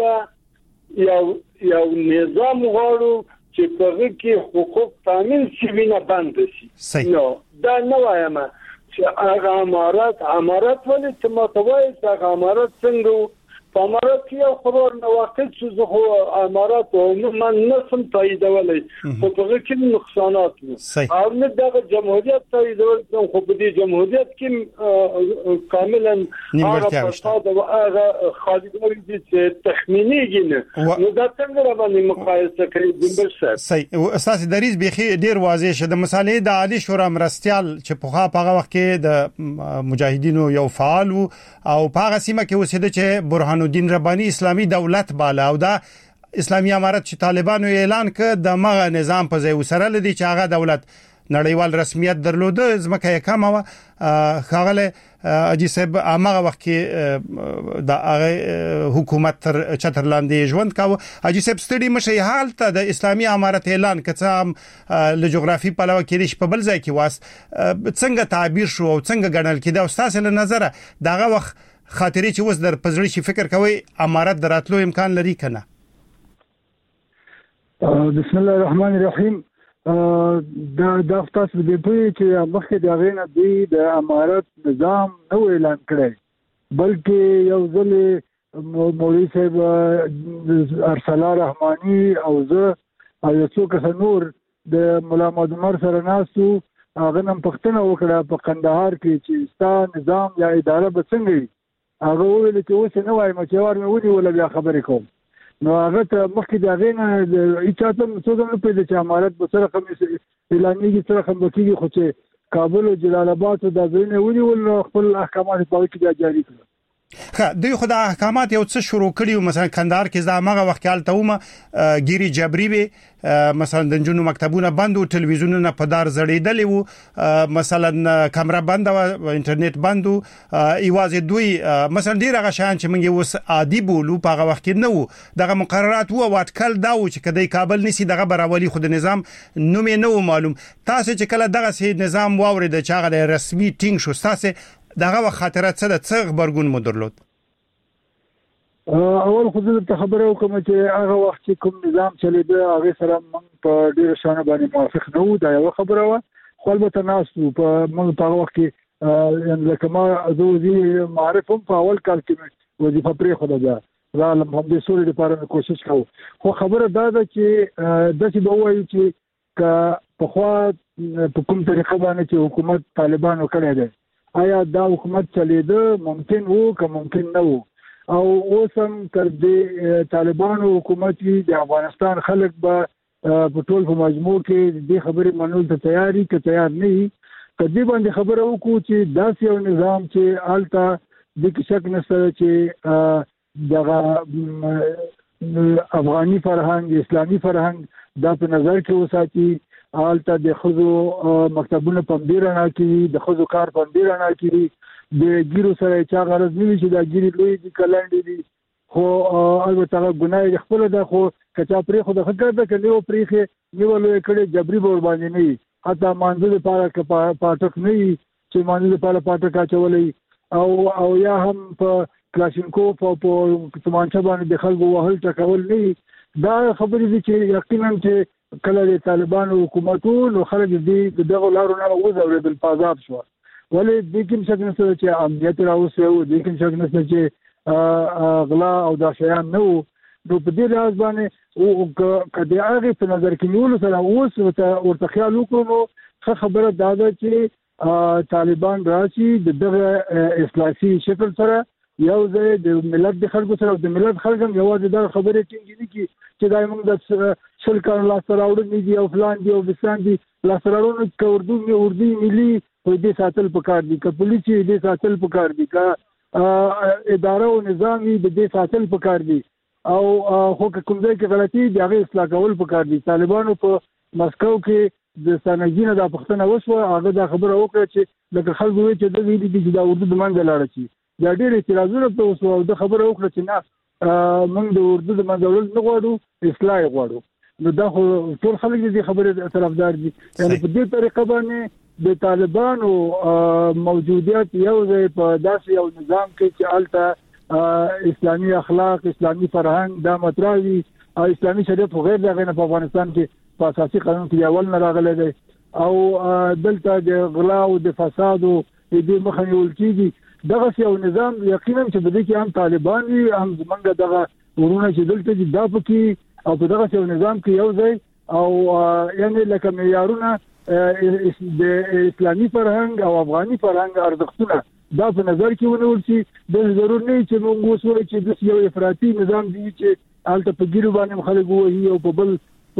موږ یو نظام غواړو چې په هغه کې حقوق تامین شي وینه بند شي. نو دا نه وایم چې هغه امارت ولې چې ما ته وایي چې هغه امارت څنګه په امارت کې یو خبر نه واقع چې زه خو امارت عموما نسم تاییدولی خو په هغه کې نقصانات وو او نه دغه جمهوریت تاییدول خو په دې جمهوریت کې کاملا هغه فساد او هغه خالدوري دي چې تخمینیږي نه نو دا څنګه را باندې مقایسه کوي جنبل صاحب. صحیح اساس دریز بيخي ډیر واضح شه د مصالحې د عالی شورا مرستيال چې په هغه وخت کې د مجاهدینو یو فعال او په هغه سیمه کې اوسېده چې برهان الدین رباني اسلامي دولت بالا او دا اسلامي امارت چې طالبانو اعلان ک د مغه نظام په ځای وسره لدی چې هغه دولت نړیوال رسمیت درلوده زمکه یې کم و خاغله اجي صاحب هغه وخت کې د هغه حکومت تر چترلاندې ژوند کاوه. اجي صاحب ستړي مشه حالت د اسلامي امارت اعلان کڅام له جغرافي پلوه کې په بل ځای کې واس څنګه تعبیر شو او څنګه ګڼل کېده او تاسو له نظر دغه وخت خاطرې چې وس در پزړی شي فکر کوي امارت دراتلو امکان لري کنه. بسم الله الرحمن الرحیم. دا تاسو د دې چې مخکې د غینه د امارت نظام نو اعلان کړی بلکې یو ځل مولوی صاحب ارسلا رحمانی او زه او یو څوک نور د مولا محمد عمر سره ناسو هغه نن پښتنه وکړه په قندهار کې چې ستا نظام یا اداره به څنګه هغه ویل چې اوس نه وایم چې ور مې ودی ولا بیا خبرې کوم. نو هغه ته مخکې د غینه اچاتم څه نه پیدا چې امارت به سره کوم اعلانېږي سره کوم کېږي خو چې کابل او جلال آباد د ځینې ونی ول خپل احکامات په کې جاری کړل. دوی خدای احکامات یو څه شروع کړیو مثلا کندهار کې زمغه وخت حالت ومه ګيري جبري به مثلا د جنونو مکتبونه بند او ټلویزیونونه په دار زړېدلې وو مثلا کیمرا بند او انټرنیټ بند او ایوازې دوی مثلا ډیر هغه شان چې موږ اوس عادي بولو په هغه وخت نه وو دغه مقررات وو واټکل دا و چې کدی کابل نسی دغه براولي خود نظام نوم نه معلوم. تاسو چې کله دغه سي نظام واورید چې هغه رسمي ټینګ شو تاسو دغه خاطرات څه خبرګون مو درلود؟ اول خو زه خبره وکم چې هغه وخت چې کوم نظام چلیده هغه سره موږ په ډیر شان باندې موافق نه وو دا یو خبره و خو البته ناسو په موږ په وخت کې لکه ما زوزي معرفم په اول کال کې وظیفه پرې خو ده را هم د سوري لپاره کوشش کوو خو خبره دا ده چې د څه به وایي چې په خوا په کوم طریقه باندې چې حکومت طالبانو کړی دی آیا دا حکومت چلیده ممکن وو که ممکن نه وو او اوسم تر دې طالبانو حکومت د افغانستان خلک به په ټول په مجموع کې د خبرې منلو ته تیار نه وي کدی باندې خبره وکړو چې داس یو نظام چې التا د کې شک نشته چې دغه افغاني فرهنګ اسلامي فرهنګ دا په نظر کې وساتي. حالت د خزو مکتبونه په ډیر نه کې د خزو کار په ډیر نه کې د ګیرو سره چا غرض نه وي چې دا ګیری لوی دي کلاندې دي خو البته غنای خپل د خو کچا پرې خو د فکر د کلیو پرېخه نیولې کړي جبري بور باندې نه حتی مانځل لپاره پاټک نه چې مانځل لپاره پاټک اچولې او یا هم په کلاشینکوف او په تمانچه باندې د خلکو وهل ټکول نه دا خبرې دي چې یقینا چې کله د طالبانو حکومتونو خلک دې دغه لارو نه وځوري بل پازاب شو ولې د کوم څه نه چې امنیت راوځي او د کوم څه نه چې غلا او دا شیان نو په دې لحاظ باندې او کدی هغه په نظر کې نیول سره اوس ورته خیال وکړو خبره دا ده چې طالبان راشي دغه اصلاحي شکل سره یو ځای د ملت د خلکو سره د ملت خلکو یوازې دا خبره ټینګې دي چې دا موږ د شل کال لا سره وړاندې دي او فلان دي او بسان دي لا سره ورونو کوردو ملي په دې ساتل پکار دي ک پولیس دې ساتل پکار دي ک اداره او نظام دې ساتل پکار دي او خو کوم ځای کې غلطي دی هغه اصلاح کول پکار دي. طالبانو په مسکو کې د سانجینه د پښتنه وشو هغه دا خبره وکړه چې لکه خلکو وی چې د دې چې دا اردو د منځ لاړ شي دا ډېر اعتراضونه په وسو او د خبره وکړه چې نه موږ د اردو د منځ لاړ نه غواړو اصلاح غواړو. نو دا خو ټول خلک دې خبره طرفدار دي یعنی په دې طریقه باندې د طالبانو موجودیت یو ځای په داسې یو نظام کې چې الته اسلامي اخلاق اسلامي فرهنګ دا متراوي او اسلامي شریعت غیر دغه نه په افغانستان کې په اساسي قانون کې اول نه راغلی دی او دلته د غلا او د فساد او د مخنیول کېږي دغه یو نظام یقینا چې بده کې هم طالبان هم زمونږ دغه ورونه چې دلته دا پکې او په دغه یو نظام کې یو ځای او یعنی لکه معیارونه د اسلامي فرهنګ او افغاني فرهنګ ارزښتونه دا په نظر کې ونیول شي د ضرور نه چې موږ وسوي چې د یو افراطي نظام دی چې الته په ګیرو باندې خلک وایي او په بل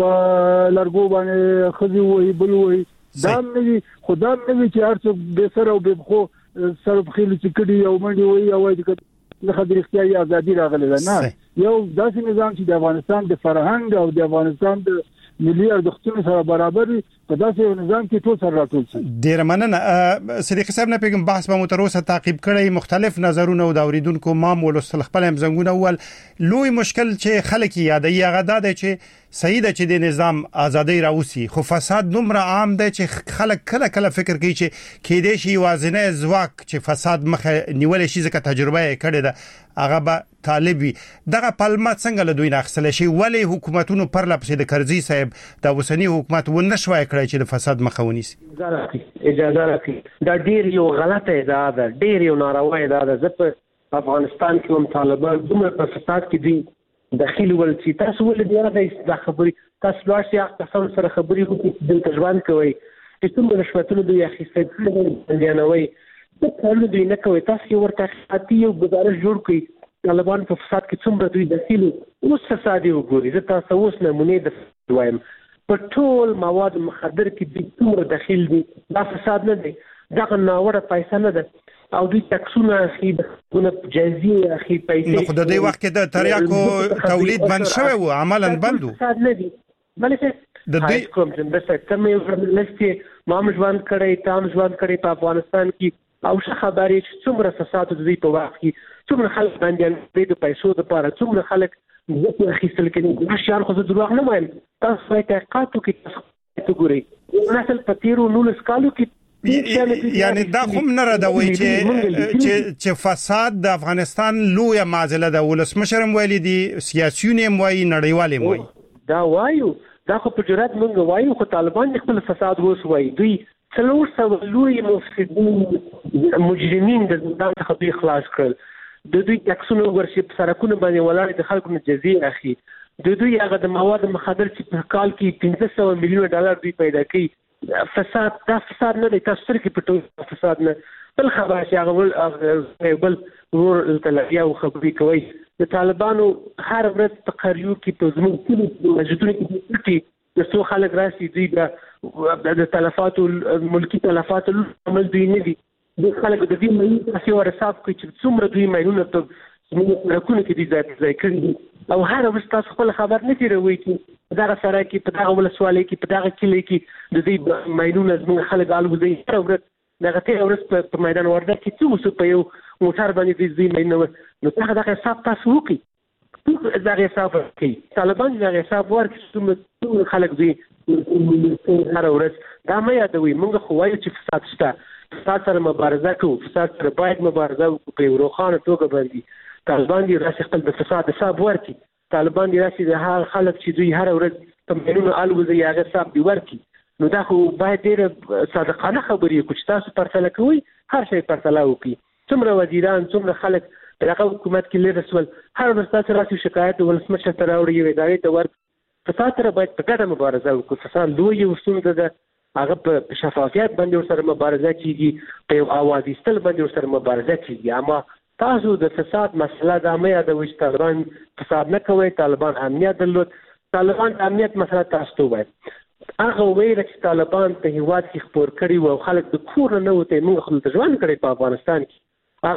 لارګو باندې خزي وایي بل وایي دا نه خدا نه چې هر څوک به سره او به خو سره په خېل چې کډي او منډي وایي او وایي چې د خبرې اختیاري ازادي راغله نه یو داسې نظام چې د افغانستان د فرهنګ او د افغانستان د ملي ارزښتونو سره برابر په داسې یو نظام کې ټول سره راټول شي. ډیر مننه صدیق صاحب نه پیغام بحث به متروسه تعقیب کړی مختلف نظرونه او د اوریدونکو مام ولستل خپل هم زنګونه ول لوی مشکل چې خلک یادوي هغه دا دی چې صحیح ده چې د نظام ازادي راوسی خو فساد دومره عام دی چې خلک کله فکر کوي چې کې دې شي وازنه ځواک چې فساد مخه نیول شي ځکه تجربه یې کړې ده هغه به طالبي دغه پلمه څنګه له دوی ناخصل شي ولی حکومتونو پر لپسې د کرزي صاحب د وسنی حکومت ونشوي کړی چې د فساد مخه ونیسي. اجازه راکړئ دا ډیر یو غلطه ادعا ده ډیر یو ناروا ادعا ده ځکه افغانستان کې هم طالبان دومره په فساد کې دي داخلي ول چې تاسو ولې دا خبري تاسو لاشي تاسو سره خبري وکړئ د تجربه کوي چې څومره رشوتونه دوی اخیستل دي نه وي څه دوی نه کوي تاسو ورته اتي یو گزارش جوړ کړئ طالبان په فساد کې څومره دوی داخلي اوس فساد وګوري زه تاسو اوس نمونه د وایم په ټول مواد مخدر کې د څومره داخل دي دا فساد نه دی دا ناوړه پیسې نه ده او دوی ټکسونه اخی دونه جزیه اخی پیسې نو خدای دی وخت کې د تریاکو تولید بند شوی و عملاً بندو فساد نه دی بلکې د دې کوم چې کمې ورلسته مام ژوند کړي تام ژوند کړي په افغانستان کې او څه خبرې چې څومره فساد دوی په وخت کې څومره خلک باندې د پیسو لپاره څومره خلک زه اخیستل کېږي شان خو دروغ نه وایم تاسو تحقیقاتو کې تاسو ګورئ نسل پتیرو نو لسکالو کې یعنی دا هم نه راځوي چې فساد د افغانستان لوی معضله ده ولسمشرم ویلي دي سیاسيون هم وایي نړیوال هم وایي دا وایو دا خو په جرأت مونږ وایو خو طالبان خپل فساد وسوي دوی څلور سو لوی مفسدين مجرمين د زندان څخه دوی خلاص کړل د دوی ټکسونه ورشي په سرکونو باندې ولاړ د خلکو نه جزیه اخی د دوی هغه د مواد مخدر چې په کال کې 1500 میلیون ډالر دوی پیدا کړي فساد دا فساد نه دی تاسو سره کې پټو فساد نه بل خبره چې هغه بل ور تلیا او خبري کوي د طالبانو هر ورځ تقریو کې په زموږ ټول مسجدونو کې د څو خلک راشي دوی د تلفات ملکی تلفات عمل دوی نه دي د خلکو د دې مینې تاسو ورساف کوي چې څومره دوی مینونه ته موږ راکونه کې دي ځای کړی او هر ورځ تاسو خپل خبر نه تیروي چې دغه سره کې په دغه ولسوالۍ کې په دغه کلی کې د دې مینونه زموږ خلک الوزي هر ورځ دغه ته ورځ په میدان وردګ کې څو په یو موټر باندې د دې مینونه نو دغه حساب تاسو وکړئ دغه حساب کوي طالبان دغه حساب ورکړي څومره خلک دي هر ورځ دا مې یادوي موږ خو وایو چې فساد شته فساد سره مبارزه کوو فساد سره باید مبارزه وکړو په یو روښانه توګه باندې طالبان دي راشي خپل د فساد حساب ورکړي طالبان دي راشي د هر خلک چې دوی هر ورځ په مینونو الوزي هغه حساب دی ورکړي نو دا خو باید ډېر صادقانه خبرې وکړي چې تاسو پرتله کوئ هر شی پرتله وکړي څومره وزیران څومره خلک دغه حکومت کې لري رسول هر ورځ تاسو راشي شکایت ولسمشر ته راوړي یو ادارې ته ورکړي فساد سره باید په ګډه مبارزه وکړو فساد لوی یو ستونزه ده هغه په شفافیت باندې ورسره مبارزه کیږي په یو اواز ایستل باندې ورسره مبارزه کیږي اما تاسو د فساد مسله دا مې یادوي چې طالبان فساد نه کوي طالبان امنیت درلود طالبان امنیت مسله تاسو ته وایي هغه ویل چې طالبان په هیواد کې خپور کړي او خلک د کور نه وته موږ خپل ژوند کړي په افغانستان کې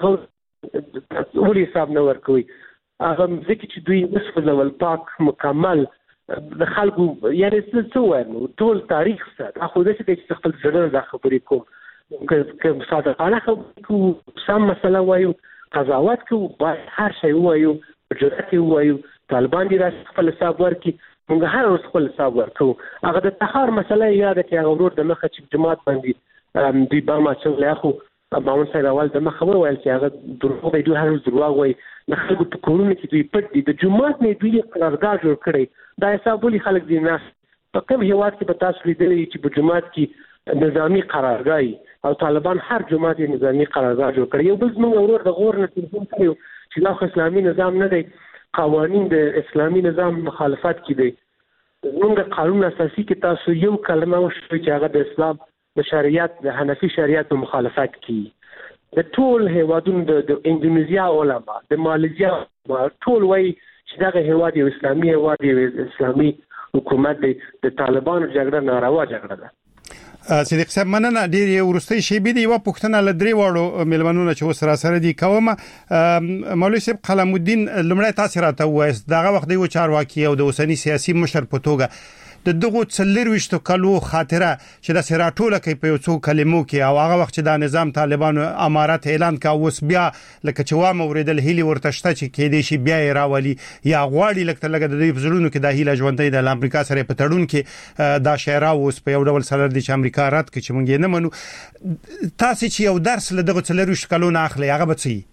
هغه ولې حساب نه ورکوي هغه ځکه چې دوی نصف لول پاک مکمل د خلکو یعنی څه وایي ټول تاریخ سره خو دې چې خپل ژوند د خبرې کوم که صادقانه خبرې کوو سم مسله وایو قضاوت کوو باید هر شی ووایو په جرأت ووایو طالبان دي راشي خپل حساب ورکړي موږ هر ورځ خپل حساب ورکوو هغه د تخار مسله یاده کې هغه ورور د مخه چې جماعت باندې دوی بم اچولی خو مامون صاحب اول د مخه وویل چې هغه دروغ دی دوی هر ورځ دروغ وایي د خلکو په کورونو کې دوی پټ دي د جومات نه دوی قرارداد جوړ کړی دا حساب ولې خلک دي نه په کوم هیواد کې به تاسو لیدلی چې په جومات کې نظامی قرارګاه او طالبان هر جماعت نظامی قرارداد جوړ کړی یو بل زموږ ورور د غور نه تلیفون کړی چې دا خو اسلامي نظام نه دی قوانین د اسلامي نظام مخالفت کې دی زموږ قانون اساسي کې تاسو یو کلمه وشوي چې هغه د اسلام د شریعت د حنفي شریعت مخالفت کوي د ټول هیوادونو د اندونیزیا علما د ماليزیا ټول وایي چې دغه هیواد یو اسلامي هیواد یو اسلامي حکومت دی د طالبانو جګړه ناروا جګړه ده صدیق صاحب مننه ډېر ورستۍ شی به دی یو پښتنه لدري واړو ملمنونه چې سره دي کومه مولوی صاحب قلم الدین لمړی تاسو راته وایست دغه وخت دی و چارواکي او د اوسنی سیاسي مشر په توګه د دغه څلرويشتو کلو خاطره چې د سراټوله کې په یو څو کلمو کې او هغه وخت چې د نظام طالبانو امارات اعلان کا اوس بیا لکه چې وا موریدل هلي ورتشته چې کې دي شي بیا راولي یا غواړي لکه لګه د دې بزرونو کې د هیله ژوندۍ د امریکا سره په تړون کې دا شعرا اوس په یو ډول سره د امریکا رات کې چې مونږ نه منو تاسو چې یو درس له دغه څلرويشتو کلو نه اخلي هغه به څه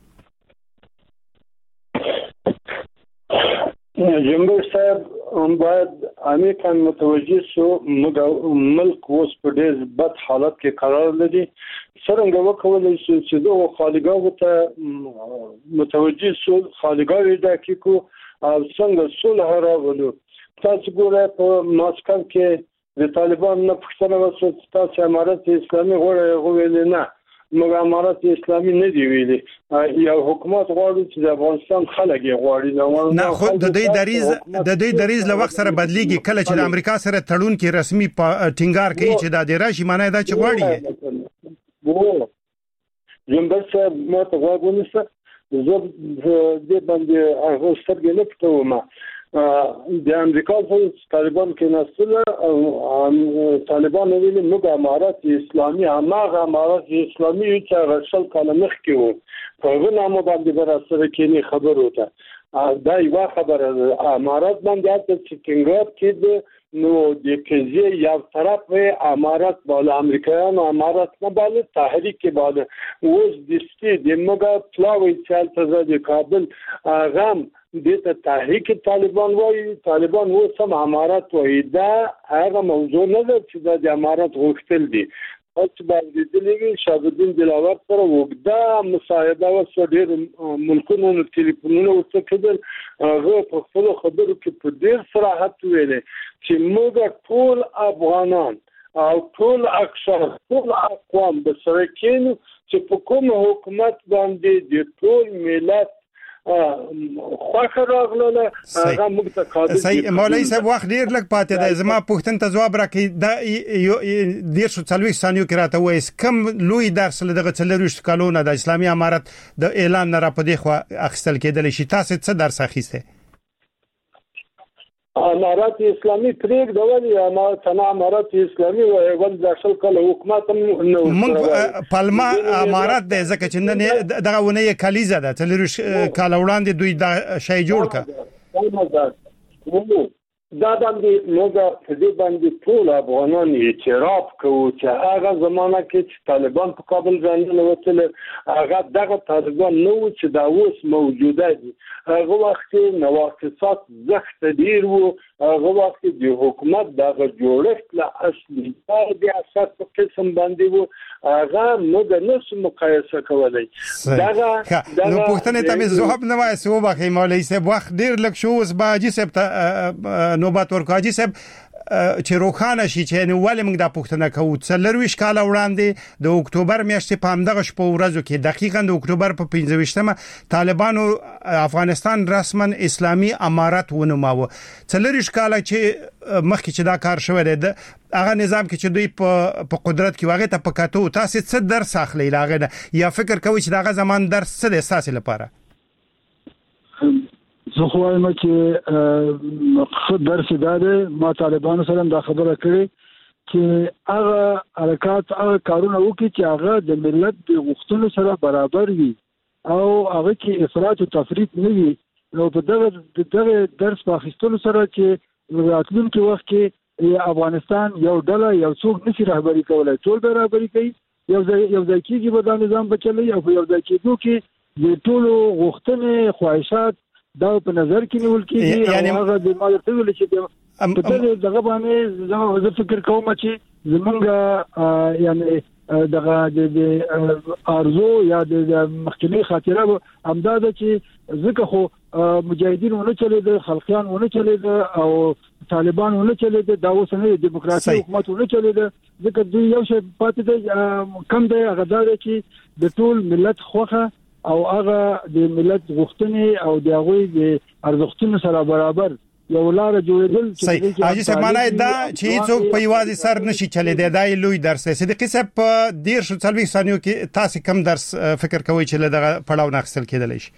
جمهور صاحب باید امریکا متوجه شو ملک اوس په ډېر بد حالت کې قرار لري څنګه وکولای شو چې دغه خالګاو ته متوجه شو خالګاوي د کیکو او څنګه صلح راولو تاسو ګورئ په ماسکو کې د طالبان نه پښتنه وسو تاسو امارات اسلامي غوړې نه موږ امارات اسلامي نه دی ویلي یو حکومت غواړي چې د افغانستان خلک یې غواړي نه خو د دې دریز له وخت سره بدلیږي کله چې د امریکا سره تړون کې رسمي ټینګار کوي چې د راشي معنی دا چې غواړي جنبر صاحب ما ته غواړم چې زه د باندې هغه سترګې نه پټوم د امریکا په طالبان کې نسل او طالبان ویلي موږ امارات اسلامي هغه امارات اسلامي چې رسل کله مخ کې وو په هغه نامه باندې برسره کې خبر وته دا یو خبره امارات باندې چې ټینګار کې نو د کزي یو طرف امارات بالا امریکایان امارات نه بالا تحریک کې بالا اوس د ستې د موږ پلاوي چې د کابل غم د تحریک طالبان وایي طالبان و سم امارات وایي دا هغه موضوع نه ده چې د امارات غوښتل دي او چې باندې د لګي شاهدین دلاور سره وګدا مصاحبه او ډېر ملکونو ټلیفونونو وڅکدل هغه په خپل خبرو کې په ډېر صراحت ویلي چې موږ ټول افغانان او ټول اکثر ټول اقوام به سره کېنو چې په کوم حکومت باندې د ټول ملت خوښه راغله هغه موږ ته قابل صحیح مولوي صاحب وخت ډیر لږ پاتې دی زما پوښتنه ته جواب راکړئ دا ډیر شو 40 ثانیو کې راته وایي کوم لوی درس دغه 40 کالونه د اسلامي امارت د اعلان نه را پدې خو اخیستل کېدل شي تاسو څه درس اخیسته امارات اسلامي پریک ډول یا امارات اسلامي او ول د شل کله حکومت موږ پالما امارات د ځکه چې نه دغه ونه کلیزه ده تلریش کال وړاندې دوی دا شی جوړ کړ دا باندې موږ په دې باندې ټول افغانان اعتراف کوو چې هغه زمانہ کې چې طالبان په کابل باندې وتل هغه دغه طالبان نو چې دا اوس موجوده دي هغه وخت نواقصات زخت ډیر وو هغه وخت د حکومت دغه جوړښت له اصلي د اساس په قسم باندې وو هغه موږ نس مقایسه کولای دغه نو پوښتنه ته مې جواب نه وایي سو باخې مولوي صاحب وخت ډیر لک شو اوس باجی صاحب نوبت ورکاجی صاحب چې روخانه شي چې نو ولې موږ دا پوښتنه کوو 40 کال وړاندې د اکتوبر میاشتې په همدغه شپه ورځو کې دقیقاً د اکتوبر په 15مه طالبانو افغانستان رسما اسلامي امارت ونوماوه 40 کال چې مخکې چې دا کار شوی دی هغه نظام کې چې دوی په قدرت کې واغې ته پکاتو تاسو څه درس اخلي لاغه یا فکر کوئ چې دا زمان درس څه د اساس لپاره زه خو وایم چې درس داده ما طالبانو سره دا خبره کړې چې هغه حرکات هغه کارونه وکړي چې هغه د ملت د غوښتنو سره برابر وي او هغه کې افراط او تفریط نه وي نو په دغه درس په اخیستلو سره چې راتلونکي وخت کې افغانستان یو ډله یو څوک نشي رهبری کولای ټول برابرۍ کوي یو ځای کېږي به دا نظام بچلای او یو ځای کېدو کې د ټول غوښتنې خواهشات دا په نظر کې نیول کېږي یعنی هغه د مالته ویل چې په دغه باندې زه فکر کوم چې زمونږ یعنی دغه د ارزو یا د مخکنی خاطره امداد چې ځکه خو مجاهدین ونه چلید خلقیان ونه چلید او طالبان ونه چلید دا اوسنۍ دیموکراسي حکومت ونه چلید ځکه دوی یو شی پاتې دی کم دی هغه دا چې د ټول ملت خوخه او هغه د ملت غوښتنې او د هغه د ارزښتونو سره برابر یو لار جوړېدل چې حاجی صاحب معنی دا چې څوک په یوازې سر نشي چلیدای دا لوی درس دی صدیقي صاحب په 40 ثانیو کې تاسو کم درس فکر کوئ چې دغه پړاو ناخستل کېدلی شي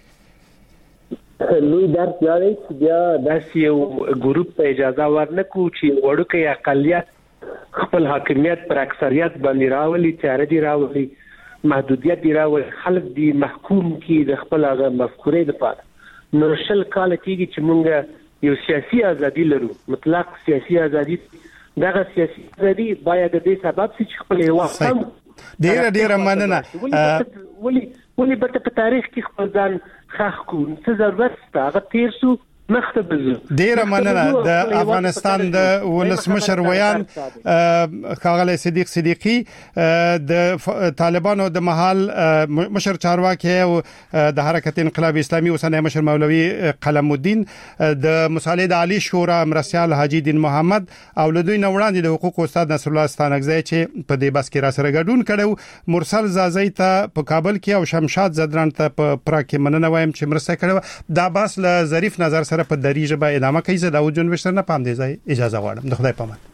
لوی درس دی چې بیا داسې یو ګروپ ته اجازه ورنکو چې وړوکی اقلیت خپل حاکمیت پر اکثریت باندې راولي تیار دي راولي محدودیت دی راول خلک دی محکوم کی د خپل هغه مفکورې لپاره نو شل کال کېږي چې موږ یو سیاسي ازادي لرو مطلق سیاسي ازادي دغه سیاسي ازادي باید د دې سبب چې خپل هیواد ډیر مننه ولې به په تاریخ کې خپل ځان خخ کو څه ضرورت هغه تیر سو مختبل ډیر مننه د افغانستان د ولسمشر ویان خاغلی صدیق صدیقی د طالبانو د محل مشر چارواکي او د حرکت انقلاب اسلامي اوسنی مشر مولوي قلم الدین د مصالح عالی شورا مرسیال حاجی دین محمد او لدوی نوړاندې د حقوق استاد نصر الله ستانکزی چې په دې بس کې را سره ګډون کړو مرسل زازی ته په کابل کې او شمشاد زدران ته په پراګ کې مننه وایم چې مرسته کړو دا بس له ظریف نظر سره په دریجه به ادامه کوي زه دا وجون وشتر نه پام دی اجازه غواړم د خدای پامان